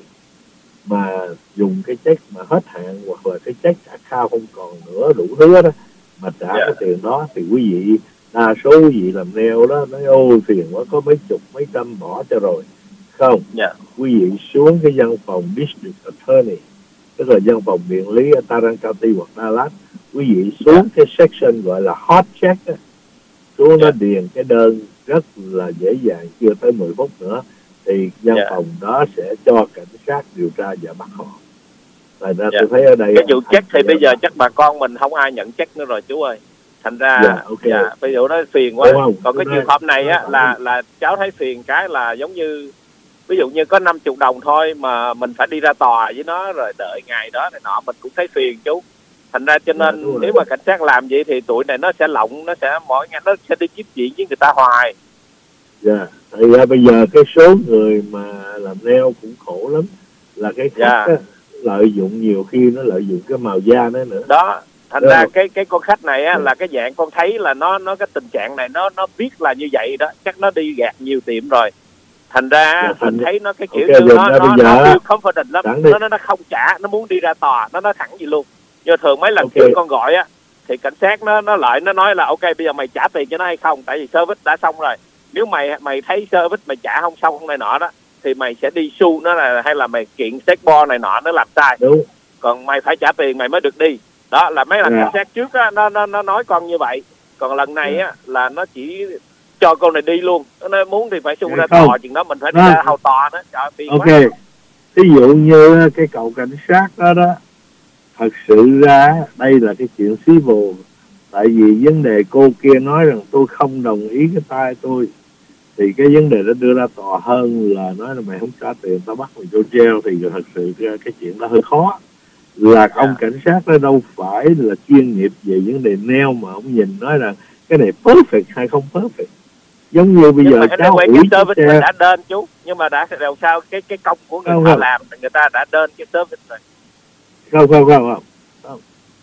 mà dùng cái check mà hết hạn, hoặc là cái check trả khao không còn nữa đủ thứ đó, mà trả yeah. cái tiền đó, thì quý vị, đa số quý vị làm nail đó nói ô tiền quá, có mấy chục mấy trăm bỏ cho rồi. Không, yeah. quý vị xuống cái văn phòng District Attorney, tức là văn phòng điện lý ở Tarrant County hoặc Dallas, quý vị xuống yeah. cái section gọi là hot check đó, xuống yeah. nó điền cái đơn rất là dễ dàng, chưa tới mười phút nữa thì văn yeah. phòng đó sẽ cho cảnh sát điều tra và bắt họ. Tại ra yeah. tôi thấy ở đây cái vụ check thì bây giờ đó. Chắc bà con mình không ai nhận check nữa rồi chú ơi, thành ra yeah, okay. dạ, ví dụ nó phiền quá. Còn cái trường hợp này á là là cháu thấy phiền cái là giống như ví dụ như có năm mươi đồng thôi mà mình phải đi ra tòa với nó rồi đợi ngày đó này nọ, mình cũng thấy phiền chú. Thành ra cho nên yeah, nếu mà cảnh sát làm vậy thì tụi này nó sẽ lộng, nó sẽ mỗi ngày nó sẽ đi tiếp chuyện với người ta hoài. Dạ, yeah. Thì ra bây giờ cái số người mà làm nail cũng khổ lắm, là cái khách yeah. á, lợi dụng nhiều khi nó lợi dụng cái màu da nó nữa. Đó, thành Đúng ra không? cái cái con khách này á yeah. là cái dạng con thấy là nó nó cái tình trạng này nó nó biết là như vậy đó, chắc nó đi gạt nhiều tiệm rồi. Thành ra yeah, mình thấy nó cái kiểu okay, như nó nó nó feel confident lắm, nó nó nó không trả, nó muốn đi ra tòa, nó nói thẳng gì luôn. Nhưng thường mấy lần okay. trước con gọi á thì cảnh sát nó nó lại nó nói là ok bây giờ mày trả tiền cho nó hay không, tại vì service đã xong rồi. Nếu mày mày thấy service mày trả không xong không này nọ đó thì mày sẽ đi sue nó, là hay là mày kiện State này nọ nó làm sai. Đúng. Còn mày phải trả tiền mày mới được đi. Đó là mấy lần yeah. cảnh sát trước á nó nó nó nói con như vậy. Còn lần này á là nó chỉ cho con này đi luôn. Nó muốn thì phải sue yeah, ra không. tòa, chừng đó mình phải đi ra hầu tòa đó. Trời ơi, ok. Quá. Ví dụ như cái cậu cảnh sát đó đó, thật sự ra đây là cái chuyện civil. Tại vì vấn đề cô kia nói rằng tôi không đồng ý cái tay tôi, thì cái vấn đề đó đưa ra tòa hơn là nói là mày không trả tiền tao bắt mày vô jail, thì thật sự cái chuyện đó hơi khó. Là yeah. ông cảnh sát đó đâu phải là chuyên nghiệp về vấn đề nail mà ông nhìn nói rằng cái này perfect hay không perfect. Giống như bây nhưng giờ cháu ủi cái service mình đã đơn chú, nhưng mà đã làm sao cái cái công của người không, ta không. làm người ta đã đơn cái service rồi. Không không không không. không.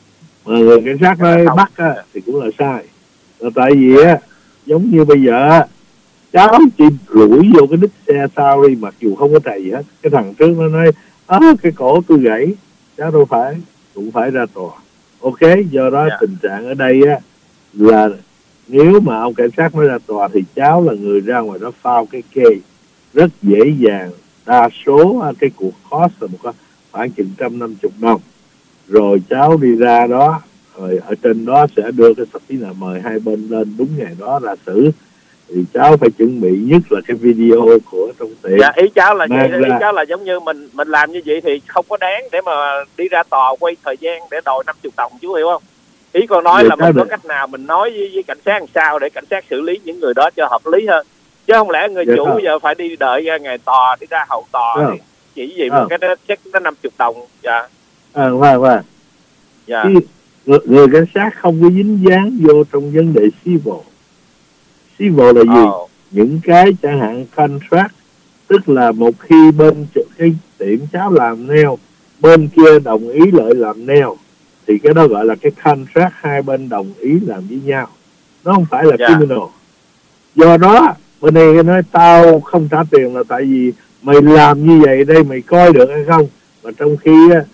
Mà người cảnh sát nói bắt á, thì cũng là sai. Là tại vì á, giống như bây giờ cháu chỉ lủi vô cái đít xe sau đi, mặc dù không có trầy gì hết. Cái thằng trước nó nói á cái cổ tôi gãy, cháu đâu phải, cũng phải ra tòa. Ok, do đó Dạ. tình trạng ở đây á là nếu mà ông cảnh sát mới ra tòa thì cháu là người ra ngoài đó file cái case rất dễ dàng. Đa số á, cái cuộc cost là một cái khoảng chừng trăm năm chục đồng, rồi cháu đi ra đó, rồi ở trên đó sẽ đưa cái subpoena mời hai bên lên đúng ngày đó ra xử. Thì cháu phải chuẩn bị nhất là cái video của trong tiệm. Dạ, ý cháu là Mang vậy, ý ra. cháu là giống như mình mình làm như vậy thì không có đáng để mà đi ra tòa quay thời gian để đòi năm mươi đồng, chú hiểu không? Ý con nói Vậy là cháu mình có được. cách nào mình nói với, với cảnh sát làm sao để cảnh sát xử lý những người đó cho hợp lý hơn, chứ không lẽ người Dạ chủ không. bây giờ phải đi đợi ra ngày tòa, đi ra hậu tòa Dạ thì chỉ vì Dạ. một cái đó chắc nó năm mươi đồng. Dạ. À, khoan khoan. Dạ. Cái người, người cảnh sát không có dính dáng vô trong vấn đề civil. Civil là gì? Ồ. Những cái chẳng hạn contract, tức là một khi bên ch- cái tiệm cháu làm nail, bên kia đồng ý lợi làm nail, thì cái đó gọi là cái contract, hai bên đồng ý làm với nhau. Nó không phải là Dạ. criminal. Do đó bên đây nói tao không trả tiền là tại vì mày làm như vậy đây, mày coi được hay không. Mà trong khi á,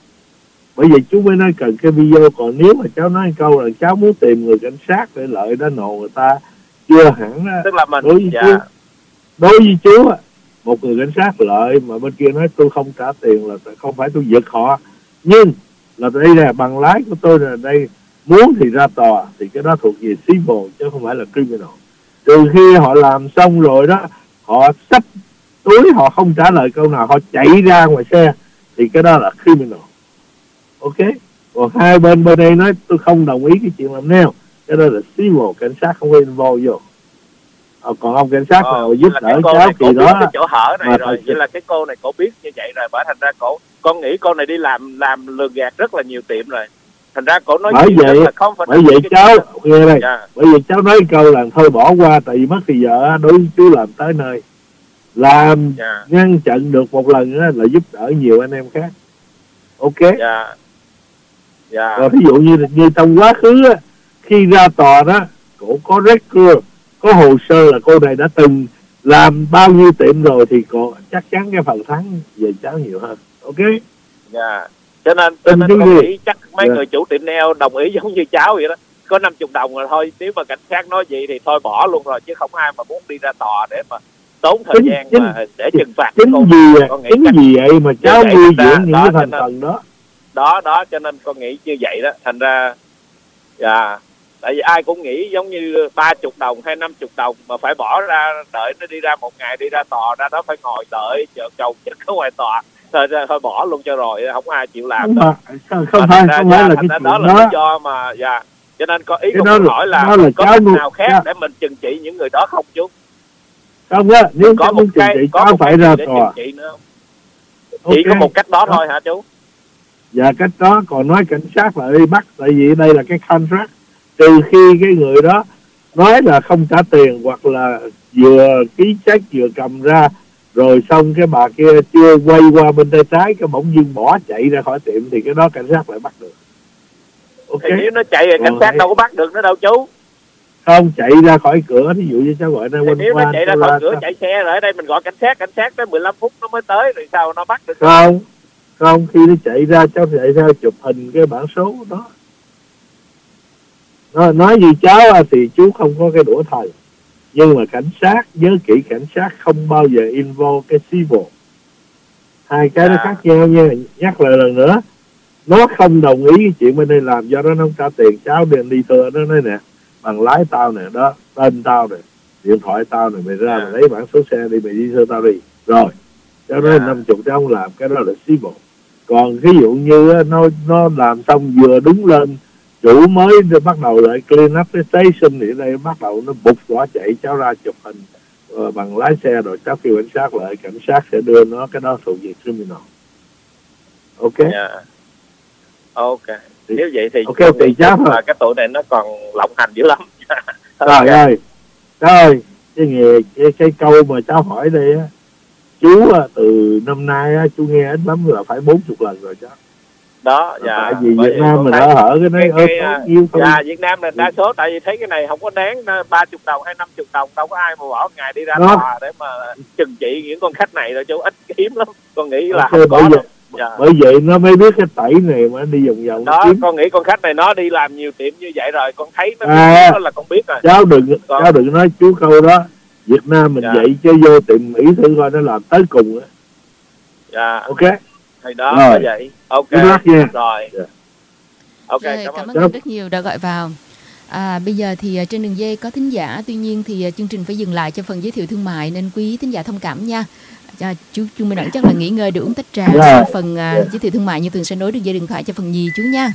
bởi vì chú mới nói cần cái video. Còn nếu mà cháu nói câu là cháu muốn tìm người cảnh sát để lợi đó nổ người ta, chưa hẳn á. Tức là mình Đối với dạ. chú, đối với chú á, một người cảnh sát lợi mà bên kia nói tôi không trả tiền là không phải tôi giật họ, nhưng là đây là bằng lái của tôi là đây, muốn thì ra tòa thì cái đó thuộc về civil chứ không phải là criminal. Trừ khi họ làm xong rồi đó, họ xách túi, họ không trả lời câu nào, họ chạy ra ngoài xe thì cái đó là criminal. Ok, còn hai bên bên đây nói tôi không đồng ý cái chuyện làm nail, cái đó là civil, cảnh sát không có involve vô. À, còn ông cảnh sát Ờ, nào vậy giúp là đỡ cái cô cháu này thì cổ biết đó cái chỗ hở này mà rồi, phải- vậy là cái cô này cổ biết như vậy rồi, bởi thành ra cổ, con nghĩ cô này đi làm làm lừa gạt rất là nhiều tiệm rồi, thành ra cổ nói Bởi chuyện vậy- rất là không phải bởi vậy cháu nghe đây, Dạ. bởi vì cháu nói câu là thôi bỏ qua, tại vì mất thì giờ đối với chú làm tới nơi, làm Dạ. ngăn chặn được một lần á, là giúp đỡ nhiều anh em khác. Ok. Dạ. Dạ. Rồi ví dụ như như trong quá khứ á, khi ra tòa đó, cổ có record, có hồ sơ là cô này đã từng làm bao nhiêu tiệm rồi thì cô chắc chắn cái phần thắng về cháu nhiều hơn. Ok. Dạ. Cho nên cho Tin nên cái con gì? nghĩ chắc mấy Dạ. người chủ tiệm nail đồng ý giống như cháu vậy đó, có năm mươi đồng rồi thôi, nếu mà cảnh sát nói vậy thì thôi bỏ luôn rồi, chứ không ai mà muốn đi ra tòa để mà tốn thời Chính- gian chính- mà để trừng phạt Chính cô. vì Con nghĩ chính chắc- vì vậy mà cháu vậy nuôi thành ra dưỡng những đó, cái cho thành nên- phần đó. đó đó cho nên con nghĩ như vậy đó, thành ra dạ, tại vì ai cũng nghĩ giống như ba chục đồng hay năm chục đồng mà phải bỏ ra đợi nó đi ra một ngày, đi ra tòa ra đó phải ngồi đợi chờ chầu chết ở ngoài tòa, thôi ra thôi bỏ luôn cho rồi, không ai chịu làm Không, đâu. mà, không, không Mà phải thành ra không phải dạ, là thành cái ra chuyện đó là đó. lý do mà dạ, cho nên có ý Cái con đó muốn là- hỏi là, đó là có cháu cách nuôi- nào khác cháu- để mình trừng trị những người đó không chú? Không á, nếu Có cháu một muốn trừng cái trị có cháu một phải cái ra gì để tòa. trừng trị nữa không? Chỉ có Ok. một cách đó Đó. thôi hả chú? Dạ cách đó, còn nói cảnh sát là đi bắt, tại vì đây là cái contract, trừ khi cái người đó nói là không trả tiền hoặc là vừa ký check vừa cầm ra rồi xong cái bà kia chưa quay qua bên tay trái cái bỗng dưng bỏ chạy ra khỏi tiệm thì cái đó cảnh sát lại bắt được. Ok. Thì nếu nó chạy thì cảnh Còn sát đây- đâu có bắt được nữa đâu chú. Không, chạy ra khỏi cửa, ví dụ như cháu gọi ra Thì quanh nếu nó qua chạy ra khỏi cửa chạy xe rồi ở đây mình gọi cảnh sát, cảnh sát tới mười lăm phút nó mới tới rồi sao nó bắt được? không không khi nó chạy ra cháu chạy ra chụp hình cái bản số đó. Nói, nói như cháu á, thì chú không có cái đũa thần, nhưng mà cảnh sát nhớ kỹ, cảnh sát không bao giờ involve cái civil, hai cái nó À. khác nhau nha. Nhắc lại lần nữa, nó không đồng ý cái chuyện bên đây làm, do đó nó không trả tiền. Cháu đem đi thưa nó nói nè, bằng lái tao nè, đó tên tao nè, điện thoại tao nè, mày ra À. mày lấy bản số xe đi, mày đi thưa tao đi rồi. Cháu nói À. năm chục cháu không làm, cái đó là civil. Còn ví dụ như á, nó nó làm xong vừa đứng lên, chủ mới bắt đầu lại clean up cái station thì đây bắt đầu nó bục bỏ chạy, cháu ra chụp hình uh, bằng lái xe rồi cháu kêu cảnh sát lại, cảnh sát sẽ đưa nó, cái đó thuộc về criminal. Ok. Dạ. Ok. Thì- Nếu vậy thì ok, con thì nghĩ cháu chắc thôi. là cái tụi này nó còn lộng hành dữ lắm. Trời ơi, trời ơi, cái nghề cái, cái câu mà cháu hỏi đây á, chú á, từ năm nay á, chú nghe ít lắm là phải bốn chục lần rồi cháu. Đó, dạ. Tại vì bởi Việt vì Nam con mình thấy đã hở cái nói cái- ơ cái, tốt à, nhiêu thôi. Dạ, Việt Nam là đa số tại vì thấy cái này không có đáng ba mươi đồng hay năm mươi đồng, đâu có ai mà bỏ ngày đi ra Đó. tòa để mà trừng trị những con khách này đâu chú, ít hiếm lắm. Con nghĩ là Ok, không có bởi đâu. vậy, Dạ. Bởi vậy nó mới biết cái tẩy này mà đi vòng vòng Đó, kiếm. con nghĩ con khách này nó đi làm nhiều tiệm như vậy rồi, con thấy nó À, đó là con biết rồi. Cháu đừng Con... cháu đừng nói chú câu đó. Việt Nam mình Dạ. vậy chứ vô tiệm Mỹ thử coi nó làm tới cùng á. Dạ. Ok. Thì đó Rồi. là vậy. Ok. Nha. Rồi. Dạ. Ok, Rồi, cảm, cảm ơn. ơn anh rất nhiều đã gọi vào. À, bây giờ thì à, trên đường dây có thính giả, tuy nhiên thì à, chương trình phải dừng lại cho phần giới thiệu thương mại nên quý thính giả thông cảm nha. À, chú chú Minh Ẩn chắc là nghỉ ngơi để uống tách trà. Yeah. Sau phần à, giới thiệu thương mại Như Tường sẽ nối đường dây điện thoại cho phần nhì chú nha.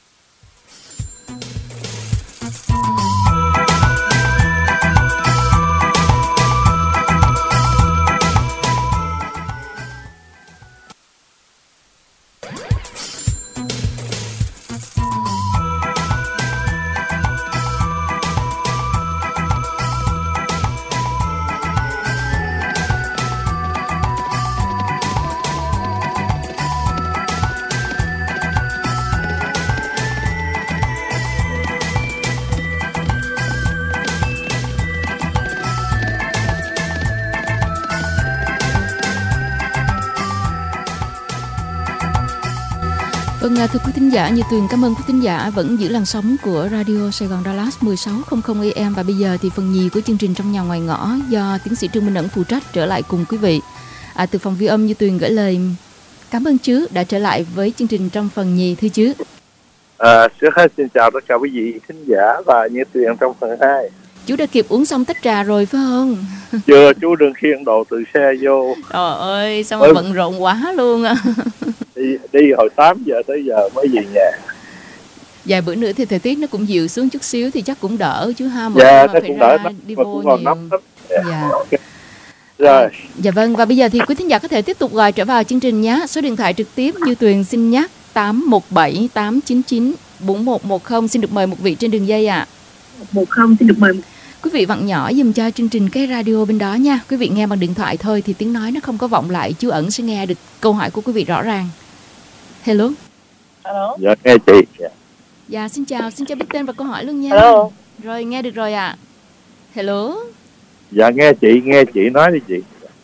Vâng, thưa quý thính giả, Như Tường cảm ơn quý thính giả vẫn giữ làn sóng của Radio Sài Gòn Dallas mười sáu trăm A M. Và bây giờ thì phần nhì của chương trình Trong Nhà Ngoài Ngõ do tiến sĩ Trương Minh Ẩn phụ trách trở lại cùng quý vị. À, từ phòng ghi âm, Như Tường gửi lời cảm ơn chứ đã trở lại với chương trình trong phần nhì, thưa chứ. À, trước hết xin chào tất cả quý vị thính giả và Như Tường trong phần hai. Chú đã kịp uống xong tách trà rồi phải không? Chưa, chú đừng khiêng đồ từ xe vô. Trời ơi, sao mà ừ. bận rộn quá luôn á. Đi, đi hồi tám giờ tới giờ mới về nhà. Vài bữa nữa thì thời tiết nó cũng dịu xuống chút xíu thì chắc cũng đỡ chứ ha. Dạ, mà nó phải cũng ra đỡ, nó đi mà vô cũng còn nhiều. nóng lắm. Dạ. Okay. Rồi. Dạ vâng, và bây giờ thì quý thính giả có thể tiếp tục gọi trở vào chương trình nhé. Số điện thoại trực tiếp Như Tuyền xin nhắc tám một bảy tám chín chín bốn một một không. Xin được mời một vị trên đường dây ạ. À. một không xin được mời. Quý vị vặn nhỏ dùm cho chương trình cái radio bên đó nha. Quý vị nghe bằng điện thoại thôi thì tiếng nói nó không có vọng lại. Chú Ẩn sẽ nghe được câu hỏi của quý vị rõ ràng. Hello. Hello. Dạ, nghe chị. Dạ. Dạ, xin chào, xin cho biết tên và câu hỏi luôn nha. Hello. Rồi, nghe được rồi ạ. À. Hello. Dạ, nghe chị, nghe chị nói đi chị.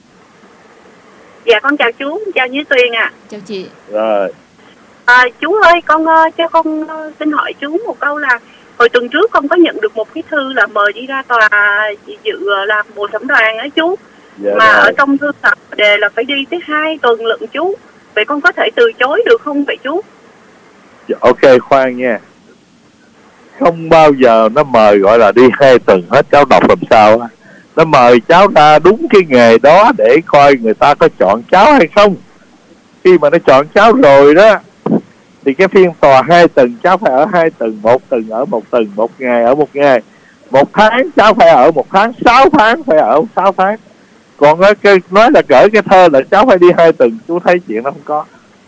Dạ con chào chú, chào Như Tuyền ạ. À. Chào chị. Rồi. À, chú ơi, con uh, cho con uh, xin hỏi chú một câu là hồi tuần trước con có nhận được một cái thư là mời đi ra tòa dự uh, làm bồi thẩm đoàn á chú. Dạ mà rồi. ở trong thư đề là phải đi tới hai tuần lận chú. Vậy con có thể từ chối được không vậy chú? Dạ, ok, khoan nha. Không bao giờ nó mời gọi là đi hai tuần hết, cháu đọc làm sao á. Nó mời cháu ra đúng cái nghề đó để coi người ta có chọn cháu hay không. Khi mà nó chọn cháu rồi đó thì cái phiên tòa hai tuần cháu phải ở hai tuần, một tuần ở một tuần, một ngày ở một ngày, một tháng cháu phải ở một tháng, sáu tháng phải ở sáu tháng. Còn cái nói là gửi cái thơ là cháu phải đi hai tuần, chú thấy chuyện nó không có.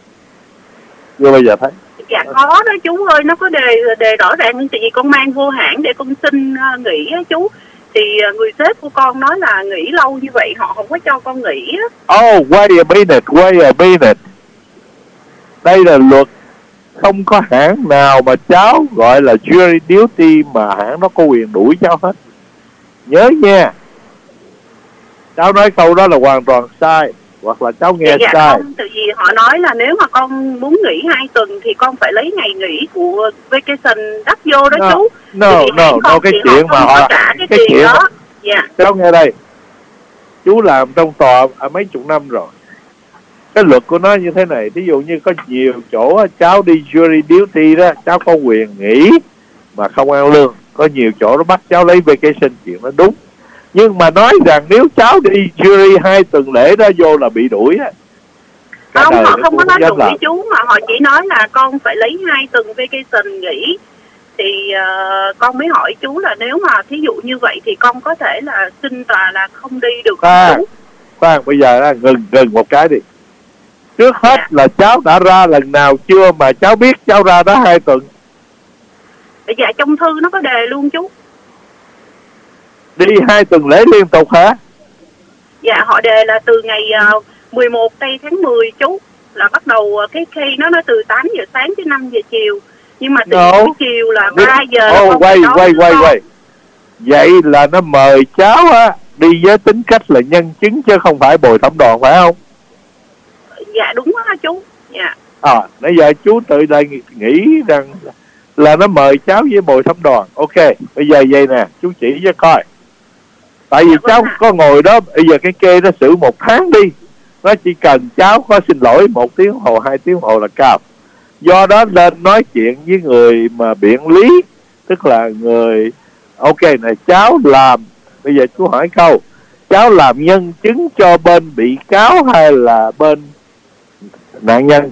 Chưa bao giờ thấy. Dạ có đó chú ơi, nó có đề đề rõ ràng, tại vì con mang vô hãng để con xin uh, nghỉ á chú. Thì uh, người sếp của con nói là nghỉ lâu như vậy họ không có cho con nghỉ á. Oh, wait a minute, wait a minute. Đây là luật. Không có hãng nào mà cháu gọi là jury duty mà hãng nó có quyền đuổi cháu hết. Nhớ nha. Cháu nói câu đó là hoàn toàn sai. Hoặc là cháu nghe dạ, sai. Không, tại vì họ nói là nếu mà con muốn nghỉ hai tuần thì con phải lấy ngày nghỉ của vacation đắp vô đó No, chú. No, no, no, cái chuyện mà họ... trả cái, cái tiền chuyện đó. mà, dạ. cháu nghe đây. Chú làm trong tòa à, mấy chục năm rồi. Cái luật của nó như thế này. Ví dụ như có nhiều chỗ cháu đi jury duty đó, cháu có quyền nghỉ mà không ăn lương. Có nhiều chỗ nó bắt cháu lấy vacation, chuyện nó đúng. Nhưng mà nói rằng nếu cháu đi jury hai tuần lễ đó vô là bị đuổi á. Không, họ không có nói đuổi chú, mà họ chỉ nói là con phải lấy hai tuần vacation nghỉ. Thì uh, con mới hỏi chú là nếu mà thí dụ như vậy thì con có thể là xin tòa là không đi được không à, chú? Khoan, bây giờ là ngừng, ngừng một cái đi. Trước hết dạ. là cháu đã ra lần nào chưa mà cháu biết cháu ra đó hai tuần? Dạ trong thư nó có đề luôn chú. Đi hai tuần lễ liên tục hả? Dạ họ đề là từ ngày uh, mười một tây tháng mười chú. Là bắt đầu uh, cái khi nó nói từ tám giờ sáng tới năm giờ chiều. Nhưng mà từ no. buổi chiều là ba giờ. Oh, quay, quay, quay, quay. Vậy là nó mời cháu á đi với tính cách là nhân chứng chứ không phải bồi thẩm đoàn phải không? Dạ đúng đó chú. Dạ. Dạ. À, nãy giờ chú tự đây nghĩ rằng là nó mời cháu với bồi thẩm đoàn. Ok, bây giờ vậy nè, chú chỉ cho coi. Tại vì dạ, cháu vâng có ngồi đó, bây giờ cái kê nó xử một tháng đi, nó chỉ cần cháu có xin lỗi một tiếng đồng hồ, hai tiếng đồng hồ là cao. Do đó nên nói chuyện với người mà biện lý, tức là người ok này, cháu làm, bây giờ chú hỏi câu, cháu làm nhân chứng cho bên bị cáo hay là bên nạn nhân,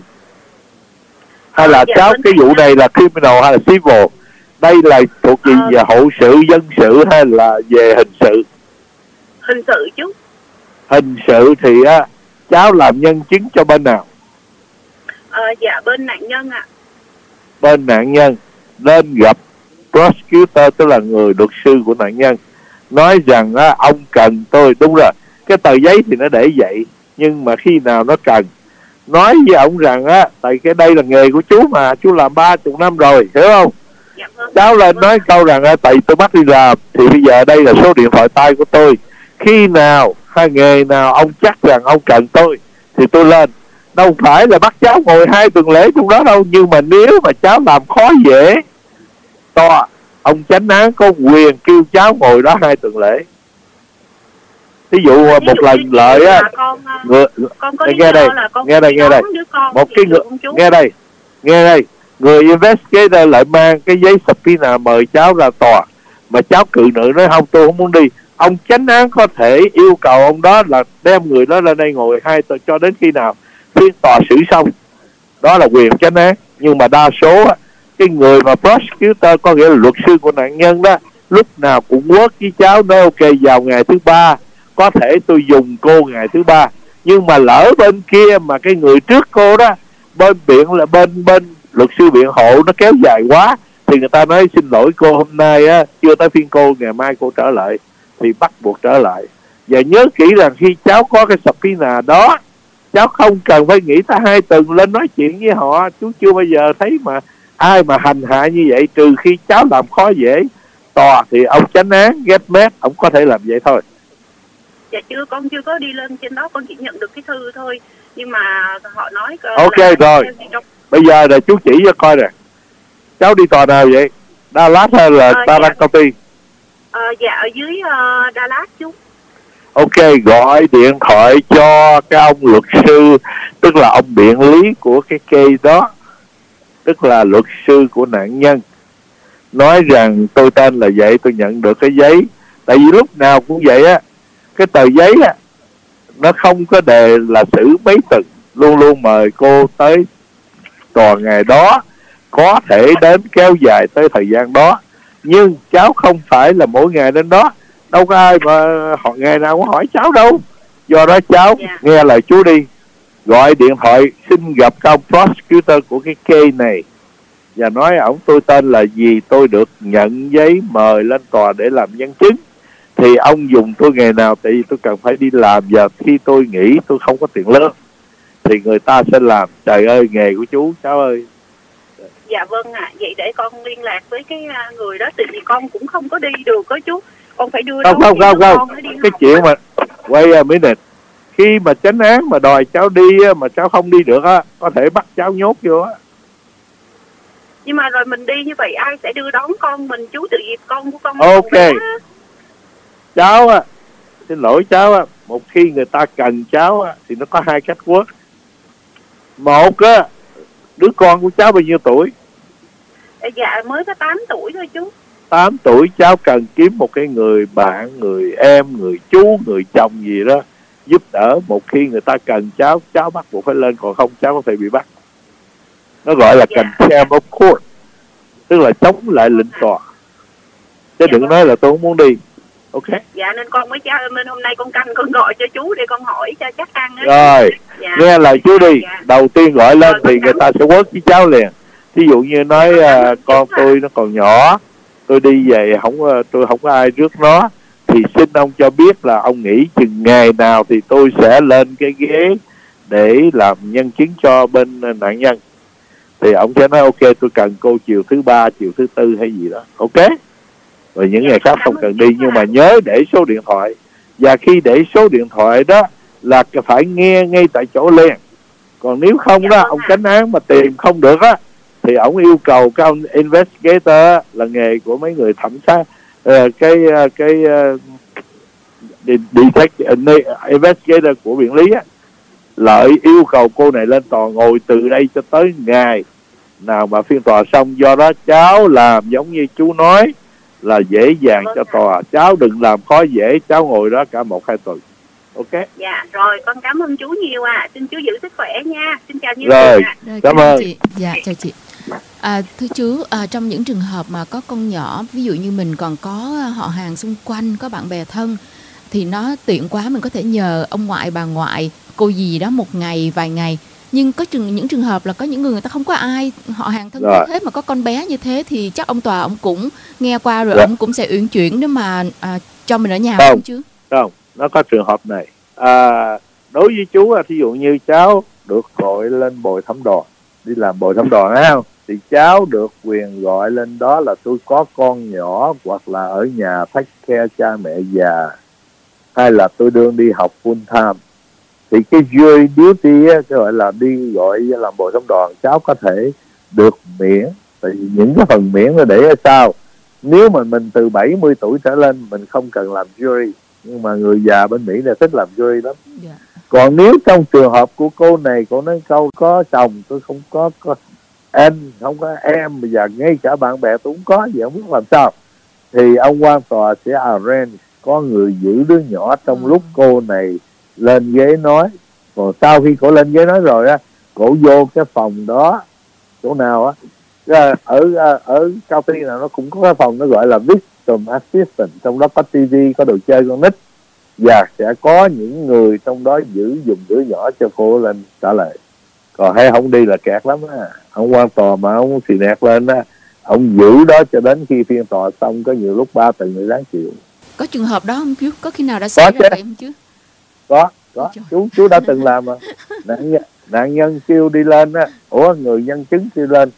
hay là dạ, cháu cái vụ này là criminal hay là civil, đây là thuộc gì về hậu sự, dân sự hay là về hình sự? Hình sự chú. Hình sự thì á, cháu làm nhân chứng cho bên nào? Ờ, dạ bên nạn nhân ạ. À. Bên nạn nhân nên gặp prosecutor, tức là người luật sư của nạn nhân, nói rằng á, ông cần tôi, đúng rồi, cái tờ giấy thì nó để vậy, nhưng mà khi nào nó cần, nói với ông rằng á, tại cái đây là nghề của chú mà, chú làm ba chục năm rồi, hiểu không? Dạ, vâng, cháu lên vâng. Nói câu rằng á, tại tôi bắt đi làm, thì bây giờ đây là số điện thoại tay của tôi, khi nào hay nghề nào ông chắc rằng ông cần tôi thì tôi lên, đâu phải là bắt cháu ngồi hai tuần lễ trong đó đâu. Nhưng mà nếu mà cháu làm khó dễ, tòa ông chánh án có quyền kêu cháu ngồi đó hai tuần lễ. Ví dụ ví một dụ lần lợi á, con, người, con có nghe đây, nghe đây, nghe đây, một cái người, nghe đây, nghe đây, người investigator lại mang cái giấy subpoena mời cháu ra tòa, mà cháu cự nữ nói không, tôi không muốn đi. Ông chánh án có thể yêu cầu ông đó là đem người đó lên đây ngồi hai tuần cho đến khi nào phiên tòa xử xong, đó là quyền chánh án. Nhưng mà đa số á, cái người mà prosecutor, có nghĩa là luật sư của nạn nhân đó, lúc nào cũng work với cháu, nói ok vào ngày thứ ba có thể tôi dùng cô ngày thứ ba. Nhưng mà lỡ bên kia mà cái người trước cô đó, bên biện là bên bên luật sư biện hộ nó kéo dài quá, thì người ta nói xin lỗi cô, hôm nay á chưa tới phiên cô, ngày mai cô trở lại, thì bắt buộc trở lại. Và nhớ kỹ rằng khi cháu có cái subpoena đó, cháu không cần phải nghĩ tới hai tuần lên nói chuyện với họ. Chú chưa bao giờ thấy mà ai mà hành hạ như vậy, trừ khi cháu làm khó dễ tòa, thì ông chánh án get mad, ông có thể làm vậy thôi. Dạ chưa, con chưa có đi lên trên đó, con chỉ nhận được cái thư thôi. Nhưng mà họ nói ok rồi, trong... bây giờ là chú chỉ cho coi nè, cháu đi tòa nào vậy? Dallas hay là uh, Dallas dạ. County? Ờ, dạ ở dưới uh, Dallas chú. Ok, gọi điện thoại cho cái ông luật sư, tức là ông biện lý của cái case đó, tức là luật sư của nạn nhân, nói rằng tôi tên là vậy, tôi nhận được cái giấy. Tại vì lúc nào cũng vậy á, cái tờ giấy á, nó không có đề là xử mấy tuần, luôn luôn mời cô tới tòa ngày đó, có thể đến kéo dài tới thời gian đó. Nhưng cháu không phải là mỗi ngày đến đó, đâu có ai mà họ ngày nào cũng hỏi cháu đâu. Do đó cháu yeah. nghe lời chú đi, gọi điện thoại xin gặp ông prosecutor của cái case này và nói ổng tôi tên là gì, tôi được nhận giấy mời lên tòa để làm nhân chứng, thì ông dùng tôi ngày nào, tại vì tôi cần phải đi làm, và khi tôi nghĩ tôi không có tiền lương thì người ta sẽ làm. Trời ơi, nghề của chú cháu ơi. Dạ vâng ạ, à. Vậy để con liên lạc với cái người đó, tại vì con cũng không có đi được đó chú, con phải đưa không không không không cái chuyện mà quay a minute, khi mà chánh án mà đòi cháu đi mà cháu không đi được á, có thể bắt cháu nhốt vô á. Nhưng mà rồi mình đi như vậy ai sẽ đưa đón con mình chú, tự vì con của con ok cháu á, xin lỗi cháu á, một khi người ta cần cháu á thì nó có hai cách work. Một á, đứa con của cháu bao nhiêu tuổi? Dạ mới có tám tuổi thôi chú. Tám tuổi, cháu cần kiếm một cái người bạn, người em, người chú, người chồng gì đó giúp đỡ. Một khi người ta cần cháu, cháu bắt buộc phải lên, còn không cháu có thể bị bắt. Nó gọi là dạ. contempt of court, tức là chống lại lệnh tòa. Chứ dạ, đừng vâng. nói là tôi không muốn đi. Ok. Dạ nên con mới cha nên hôm nay con canh con gọi cho chú để con hỏi cho chắc ăn ấy. Rồi dạ. nghe lời chú đi. Dạ. Đầu tiên gọi lên rồi, thì người ta sẽ quất với cháu liền. Ví dụ như nói uh, con tôi nó còn nhỏ, tôi đi về không tôi không có ai rước nó, thì xin ông cho biết là ông nghĩ chừng ngày nào thì tôi sẽ lên cái ghế để làm nhân chứng cho bên nạn nhân. Thì ông sẽ nói ok tôi cần cô chiều thứ ba, chiều thứ tư hay gì đó. Ok. Rồi những ngày khác không cần đi, nhưng mà nhớ để số điện thoại. Và khi để số điện thoại đó là phải nghe ngay tại chỗ liền. Còn nếu không Dạ đó, vâng ông ạ. chánh án mà tìm không được á, thì ông yêu cầu các ông investigator, là nghề của mấy người thẩm sát, uh, cái uh, cái uh, detective uh, investigator của viện lý á, lợi yêu cầu cô này lên tòa ngồi từ đây cho tới ngày nào mà phiên tòa xong. Do đó cháu làm giống như chú nói là dễ dàng Vâng cho ạ. tòa, cháu đừng làm khó dễ, cháu ngồi đó cả một hai tuần. Ok. Dạ rồi, con cảm ơn chú nhiều ạ. À. Xin chú giữ sức khỏe nha. Xin chào nhiều Rồi. người ạ. Rồi, Cảm cảm ơn ơn. chị. Dạ, chào chị. À, thưa chú, à, trong những trường hợp mà có con nhỏ, ví dụ như mình còn có họ hàng xung quanh, có bạn bè thân, thì nó tiện quá mình có thể nhờ ông ngoại, bà ngoại, cô dì đó một ngày, vài ngày. Nhưng có trường những trường hợp là có những người người ta không có ai họ hàng thân Rồi. thiết hết mà có con bé như thế, thì chắc ông tòa ông cũng nghe qua rồi Dạ. ông cũng sẽ uyển chuyển để mà à, cho mình ở nhà Không. không chứ? Không, nó có trường hợp này. À, đối với chú, thí dụ như cháu được gọi lên bồi thẩm đoàn, đi làm bồi thẩm đoàn á, thì cháu được quyền gọi lên đó là tôi có con nhỏ, hoặc là ở nhà take care cha mẹ già, hay là tôi đương đi học full time. Thì cái jury duty á, cái gọi là đi gọi làm bồi thẩm đoàn, cháu có thể được miễn. Tại vì những cái phần miễn là để ở sau. Nếu mà mình từ bảy mươi tuổi trở lên, mình không cần làm jury. Nhưng mà người già bên Mỹ là thích làm jury lắm. Dạ. Còn nếu trong trường hợp của cô này, cô nói câu có chồng, tôi không có, có anh, không có em, bây giờ ngay cả bạn bè tôi cũng có, vậy không biết làm sao, thì ông quan tòa sẽ arrange có người giữ đứa nhỏ trong Ừ. lúc cô này lên ghế nói. Còn sau khi cô lên ghế nói rồi á, cô vô cái phòng đó, chỗ nào á, ở ở, ở cao ty nào nó cũng có cái phòng nó gọi là victim assistant, trong đó có tivi, có đồ chơi con nít, và sẽ có những người trong đó giữ dùng đứa nhỏ cho cô lên trả lời. Còn hay không đi là kẹt lắm á. Ông quan tòa mà ông xì nẹt lên á, ông giữ đó cho đến khi phiên tòa xong, có nhiều lúc ba tuần người đáng chịu. Có trường hợp đó không chú? Có khi nào đã xảy Có ra chứ. vậy không chứ? Có, có, Trời. chú chú đã từng làm mà. Nạn nhân, nạn nhân kêu đi lên á, ủa người nhân chứng kêu lên,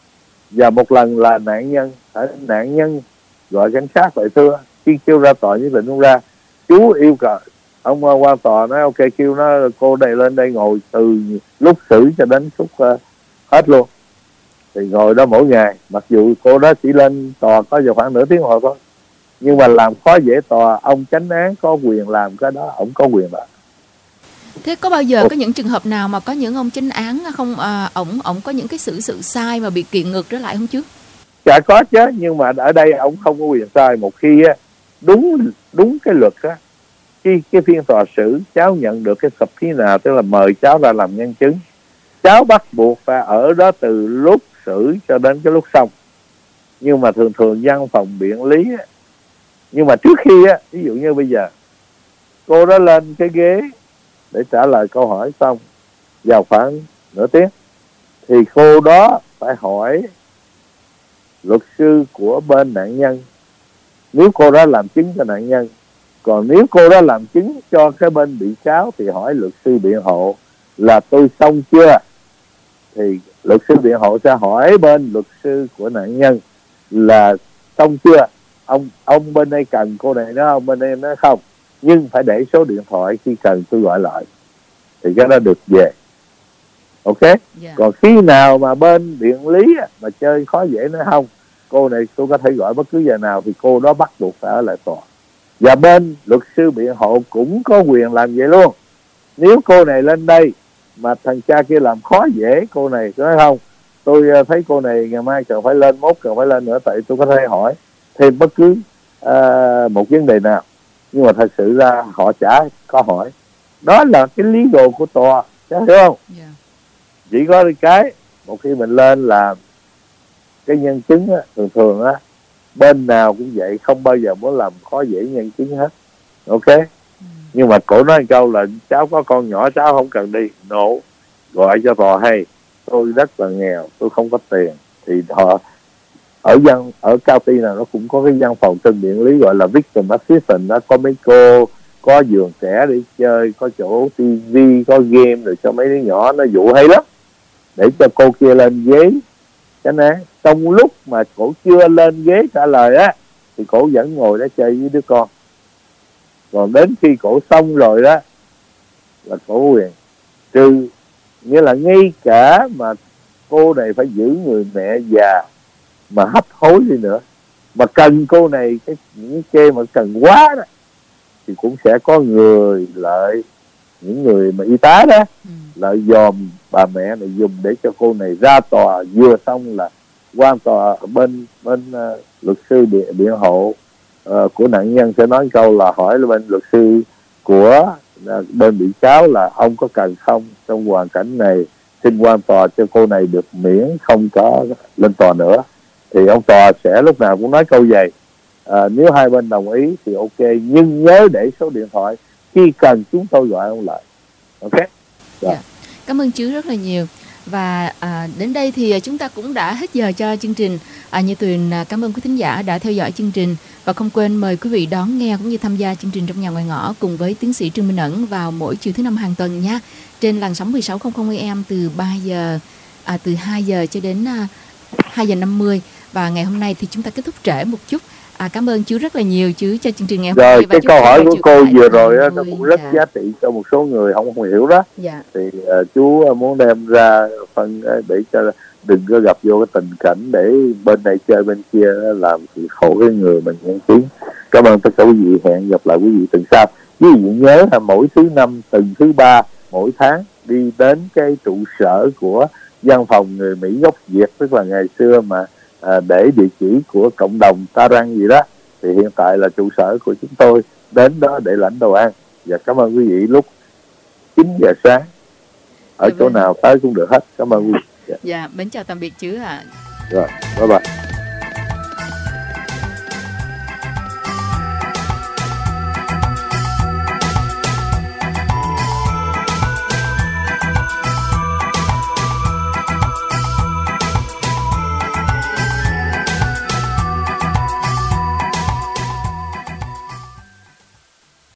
và một lần là nạn nhân nạn nhân gọi cảnh sát lại thưa, khi kêu ra tòa nhất định không ra, chú yêu cầu ông uh, quan tòa nói ok, kêu nó cô đây lên đây ngồi từ lúc xử cho đến lúc uh, hết luôn. Thì ngồi đó mỗi ngày, mặc dù cô đó chỉ lên tòa có vào khoảng nửa tiếng hồi thôi, nhưng mà làm khó dễ tòa. Ông chánh án có quyền làm cái đó, ông có quyền làm. Thế có bao giờ Ủa? có những trường hợp nào mà có những ông chánh án không, à, ổng ổng có những cái xử sự sai mà bị kiện ngược trở lại không chứ? Dạ có chứ, nhưng mà ở đây ông không có quyền sai. Một khi á, đúng đúng cái luật á, khi cái phiên tòa xử cháu nhận được cái subpoena, tức là mời cháu ra làm nhân chứng, cháu bắt buộc phải ở đó từ lúc xử cho đến cái lúc xong. Nhưng mà thường thường văn phòng biện lý á, nhưng mà trước khi á, ví dụ như bây giờ cô đó lên cái ghế để trả lời câu hỏi xong vào khoảng nửa tiếng, thì cô đó phải hỏi luật sư của bên nạn nhân, nếu cô đó làm chứng cho nạn nhân. Còn nếu cô đó làm chứng cho cái bên bị cáo thì hỏi luật sư biện hộ là tôi xong chưa. Thì luật sư biện hộ sẽ hỏi bên luật sư của nạn nhân là xong chưa. Ông ông bên đây cần cô này nói, ông bên đây nói không, nhưng phải để số điện thoại, khi cần tôi gọi lại, thì cái đó được về. Ok. Yeah. Còn khi nào mà bên biện lý mà chơi khó dễ nữa không, cô này tôi có thể gọi bất cứ giờ nào, thì cô đó bắt buộc phải ở lại tòa. Và bên luật sư biện hộ cũng có quyền làm vậy luôn. Nếu cô này lên đây mà thằng cha kia làm khó dễ cô này, nói không, tôi thấy cô này ngày mai cần phải lên, mốt cần phải lên nữa, tại tôi có thể hỏi thêm bất cứ uh, một vấn đề nào. Nhưng mà thật sự ra họ chả có hỏi. Đó là cái legal của tòa, hiểu không? Yeah. Chỉ có cái một khi mình lên làm cái nhân chứng á, thường thường á, bên nào cũng vậy, không bao giờ muốn làm khó dễ nhân chứng hết. Ok. Ừ. Nhưng mà cổ nói câu là cháu có con nhỏ, cháu không cần đi. No. Gọi cho tòa hay tôi rất là nghèo, tôi không có tiền, thì họ ở văn ở cao ty nào nó cũng có cái văn phòng trên biện lý gọi là victim assistant đó, có mấy cô có giường trẻ đi chơi, có chỗ tivi, có game, rồi cho mấy đứa nhỏ nó dụ hay lắm, để cho cô kia lên ghế chánh án. Trong lúc mà cổ chưa lên ghế trả lời á, thì cổ vẫn ngồi đó chơi với đứa con. Còn đến khi cổ xong rồi đó là cổ quyền trừ Nghĩa là ngay cả mà cô này phải giữ người mẹ già mà hấp hối đi nữa, mà cần cô này cái những cái mà cần quá đó, thì cũng sẽ có người lợi, những người mà y tá đó ừ. lợi dòm bà mẹ này dùng để cho cô này ra tòa, vừa xong là quan tòa bên bên uh, luật sư biện, biện hộ uh, của nạn nhân sẽ nói câu là hỏi là bên luật sư của uh, bên bị cáo là ông có cần không, trong hoàn cảnh này xin quan tòa cho cô này được miễn không có lên tòa nữa. Thì ông tòa sẽ lúc nào cũng nói câu vậy, à, nếu hai bên đồng ý thì ok, nhưng nhớ để số điện thoại, khi cần chúng tôi gọi ông lại. Ok. Dạ. Cảm ơn chú rất là nhiều. Và à, đến đây thì chúng ta cũng đã hết giờ cho chương trình. À, Như Tuyền à, cảm ơn quý thính giả đã theo dõi chương trình, và không quên mời quý vị đón nghe cũng như tham gia chương trình Trong Nhà Ngoài Ngõ cùng với tiến sĩ Trương Minh Ẩn vào mỗi chiều thứ năm hàng tuần nha, trên làn sóng mười sáu trăm a em từ ba giờ à, từ hai giờ cho đến à, hai giờ năm mươi. Và ngày hôm nay thì chúng ta kết thúc trễ một chút. À, cảm ơn chú rất là nhiều chú cho chương trình ngày hôm rồi, nay. Và cái câu hỏi của cô vừa rồi đó, nó cũng rất dạ. giá trị cho một số người không, không hiểu đó. Dạ. Thì uh, chú muốn đem ra phân uh, để cho đừng có gặp vô cái tình cảnh để bên này chơi bên kia làm thì khổ cái người mình nhận tiếng. Cảm ơn tất cả quý vị, hẹn gặp lại quý vị tuần sau. Quý vị nhớ là mỗi thứ năm, tuần thứ ba mỗi tháng đi đến cái trụ sở của văn phòng người Mỹ gốc Việt, tức là ngày xưa mà à, để địa chỉ của cộng đồng Ta Răng gì đó, thì hiện tại là trụ sở của chúng tôi, đến đó để lãnh đồ ăn. Và cảm ơn quý vị lúc chín giờ sáng ở dạ, chỗ vâng. nào tới cũng được hết. Cảm ơn quý vị. Dạ, dạ mến chào tạm biệt chứ ạ. À. Rồi, bye bye.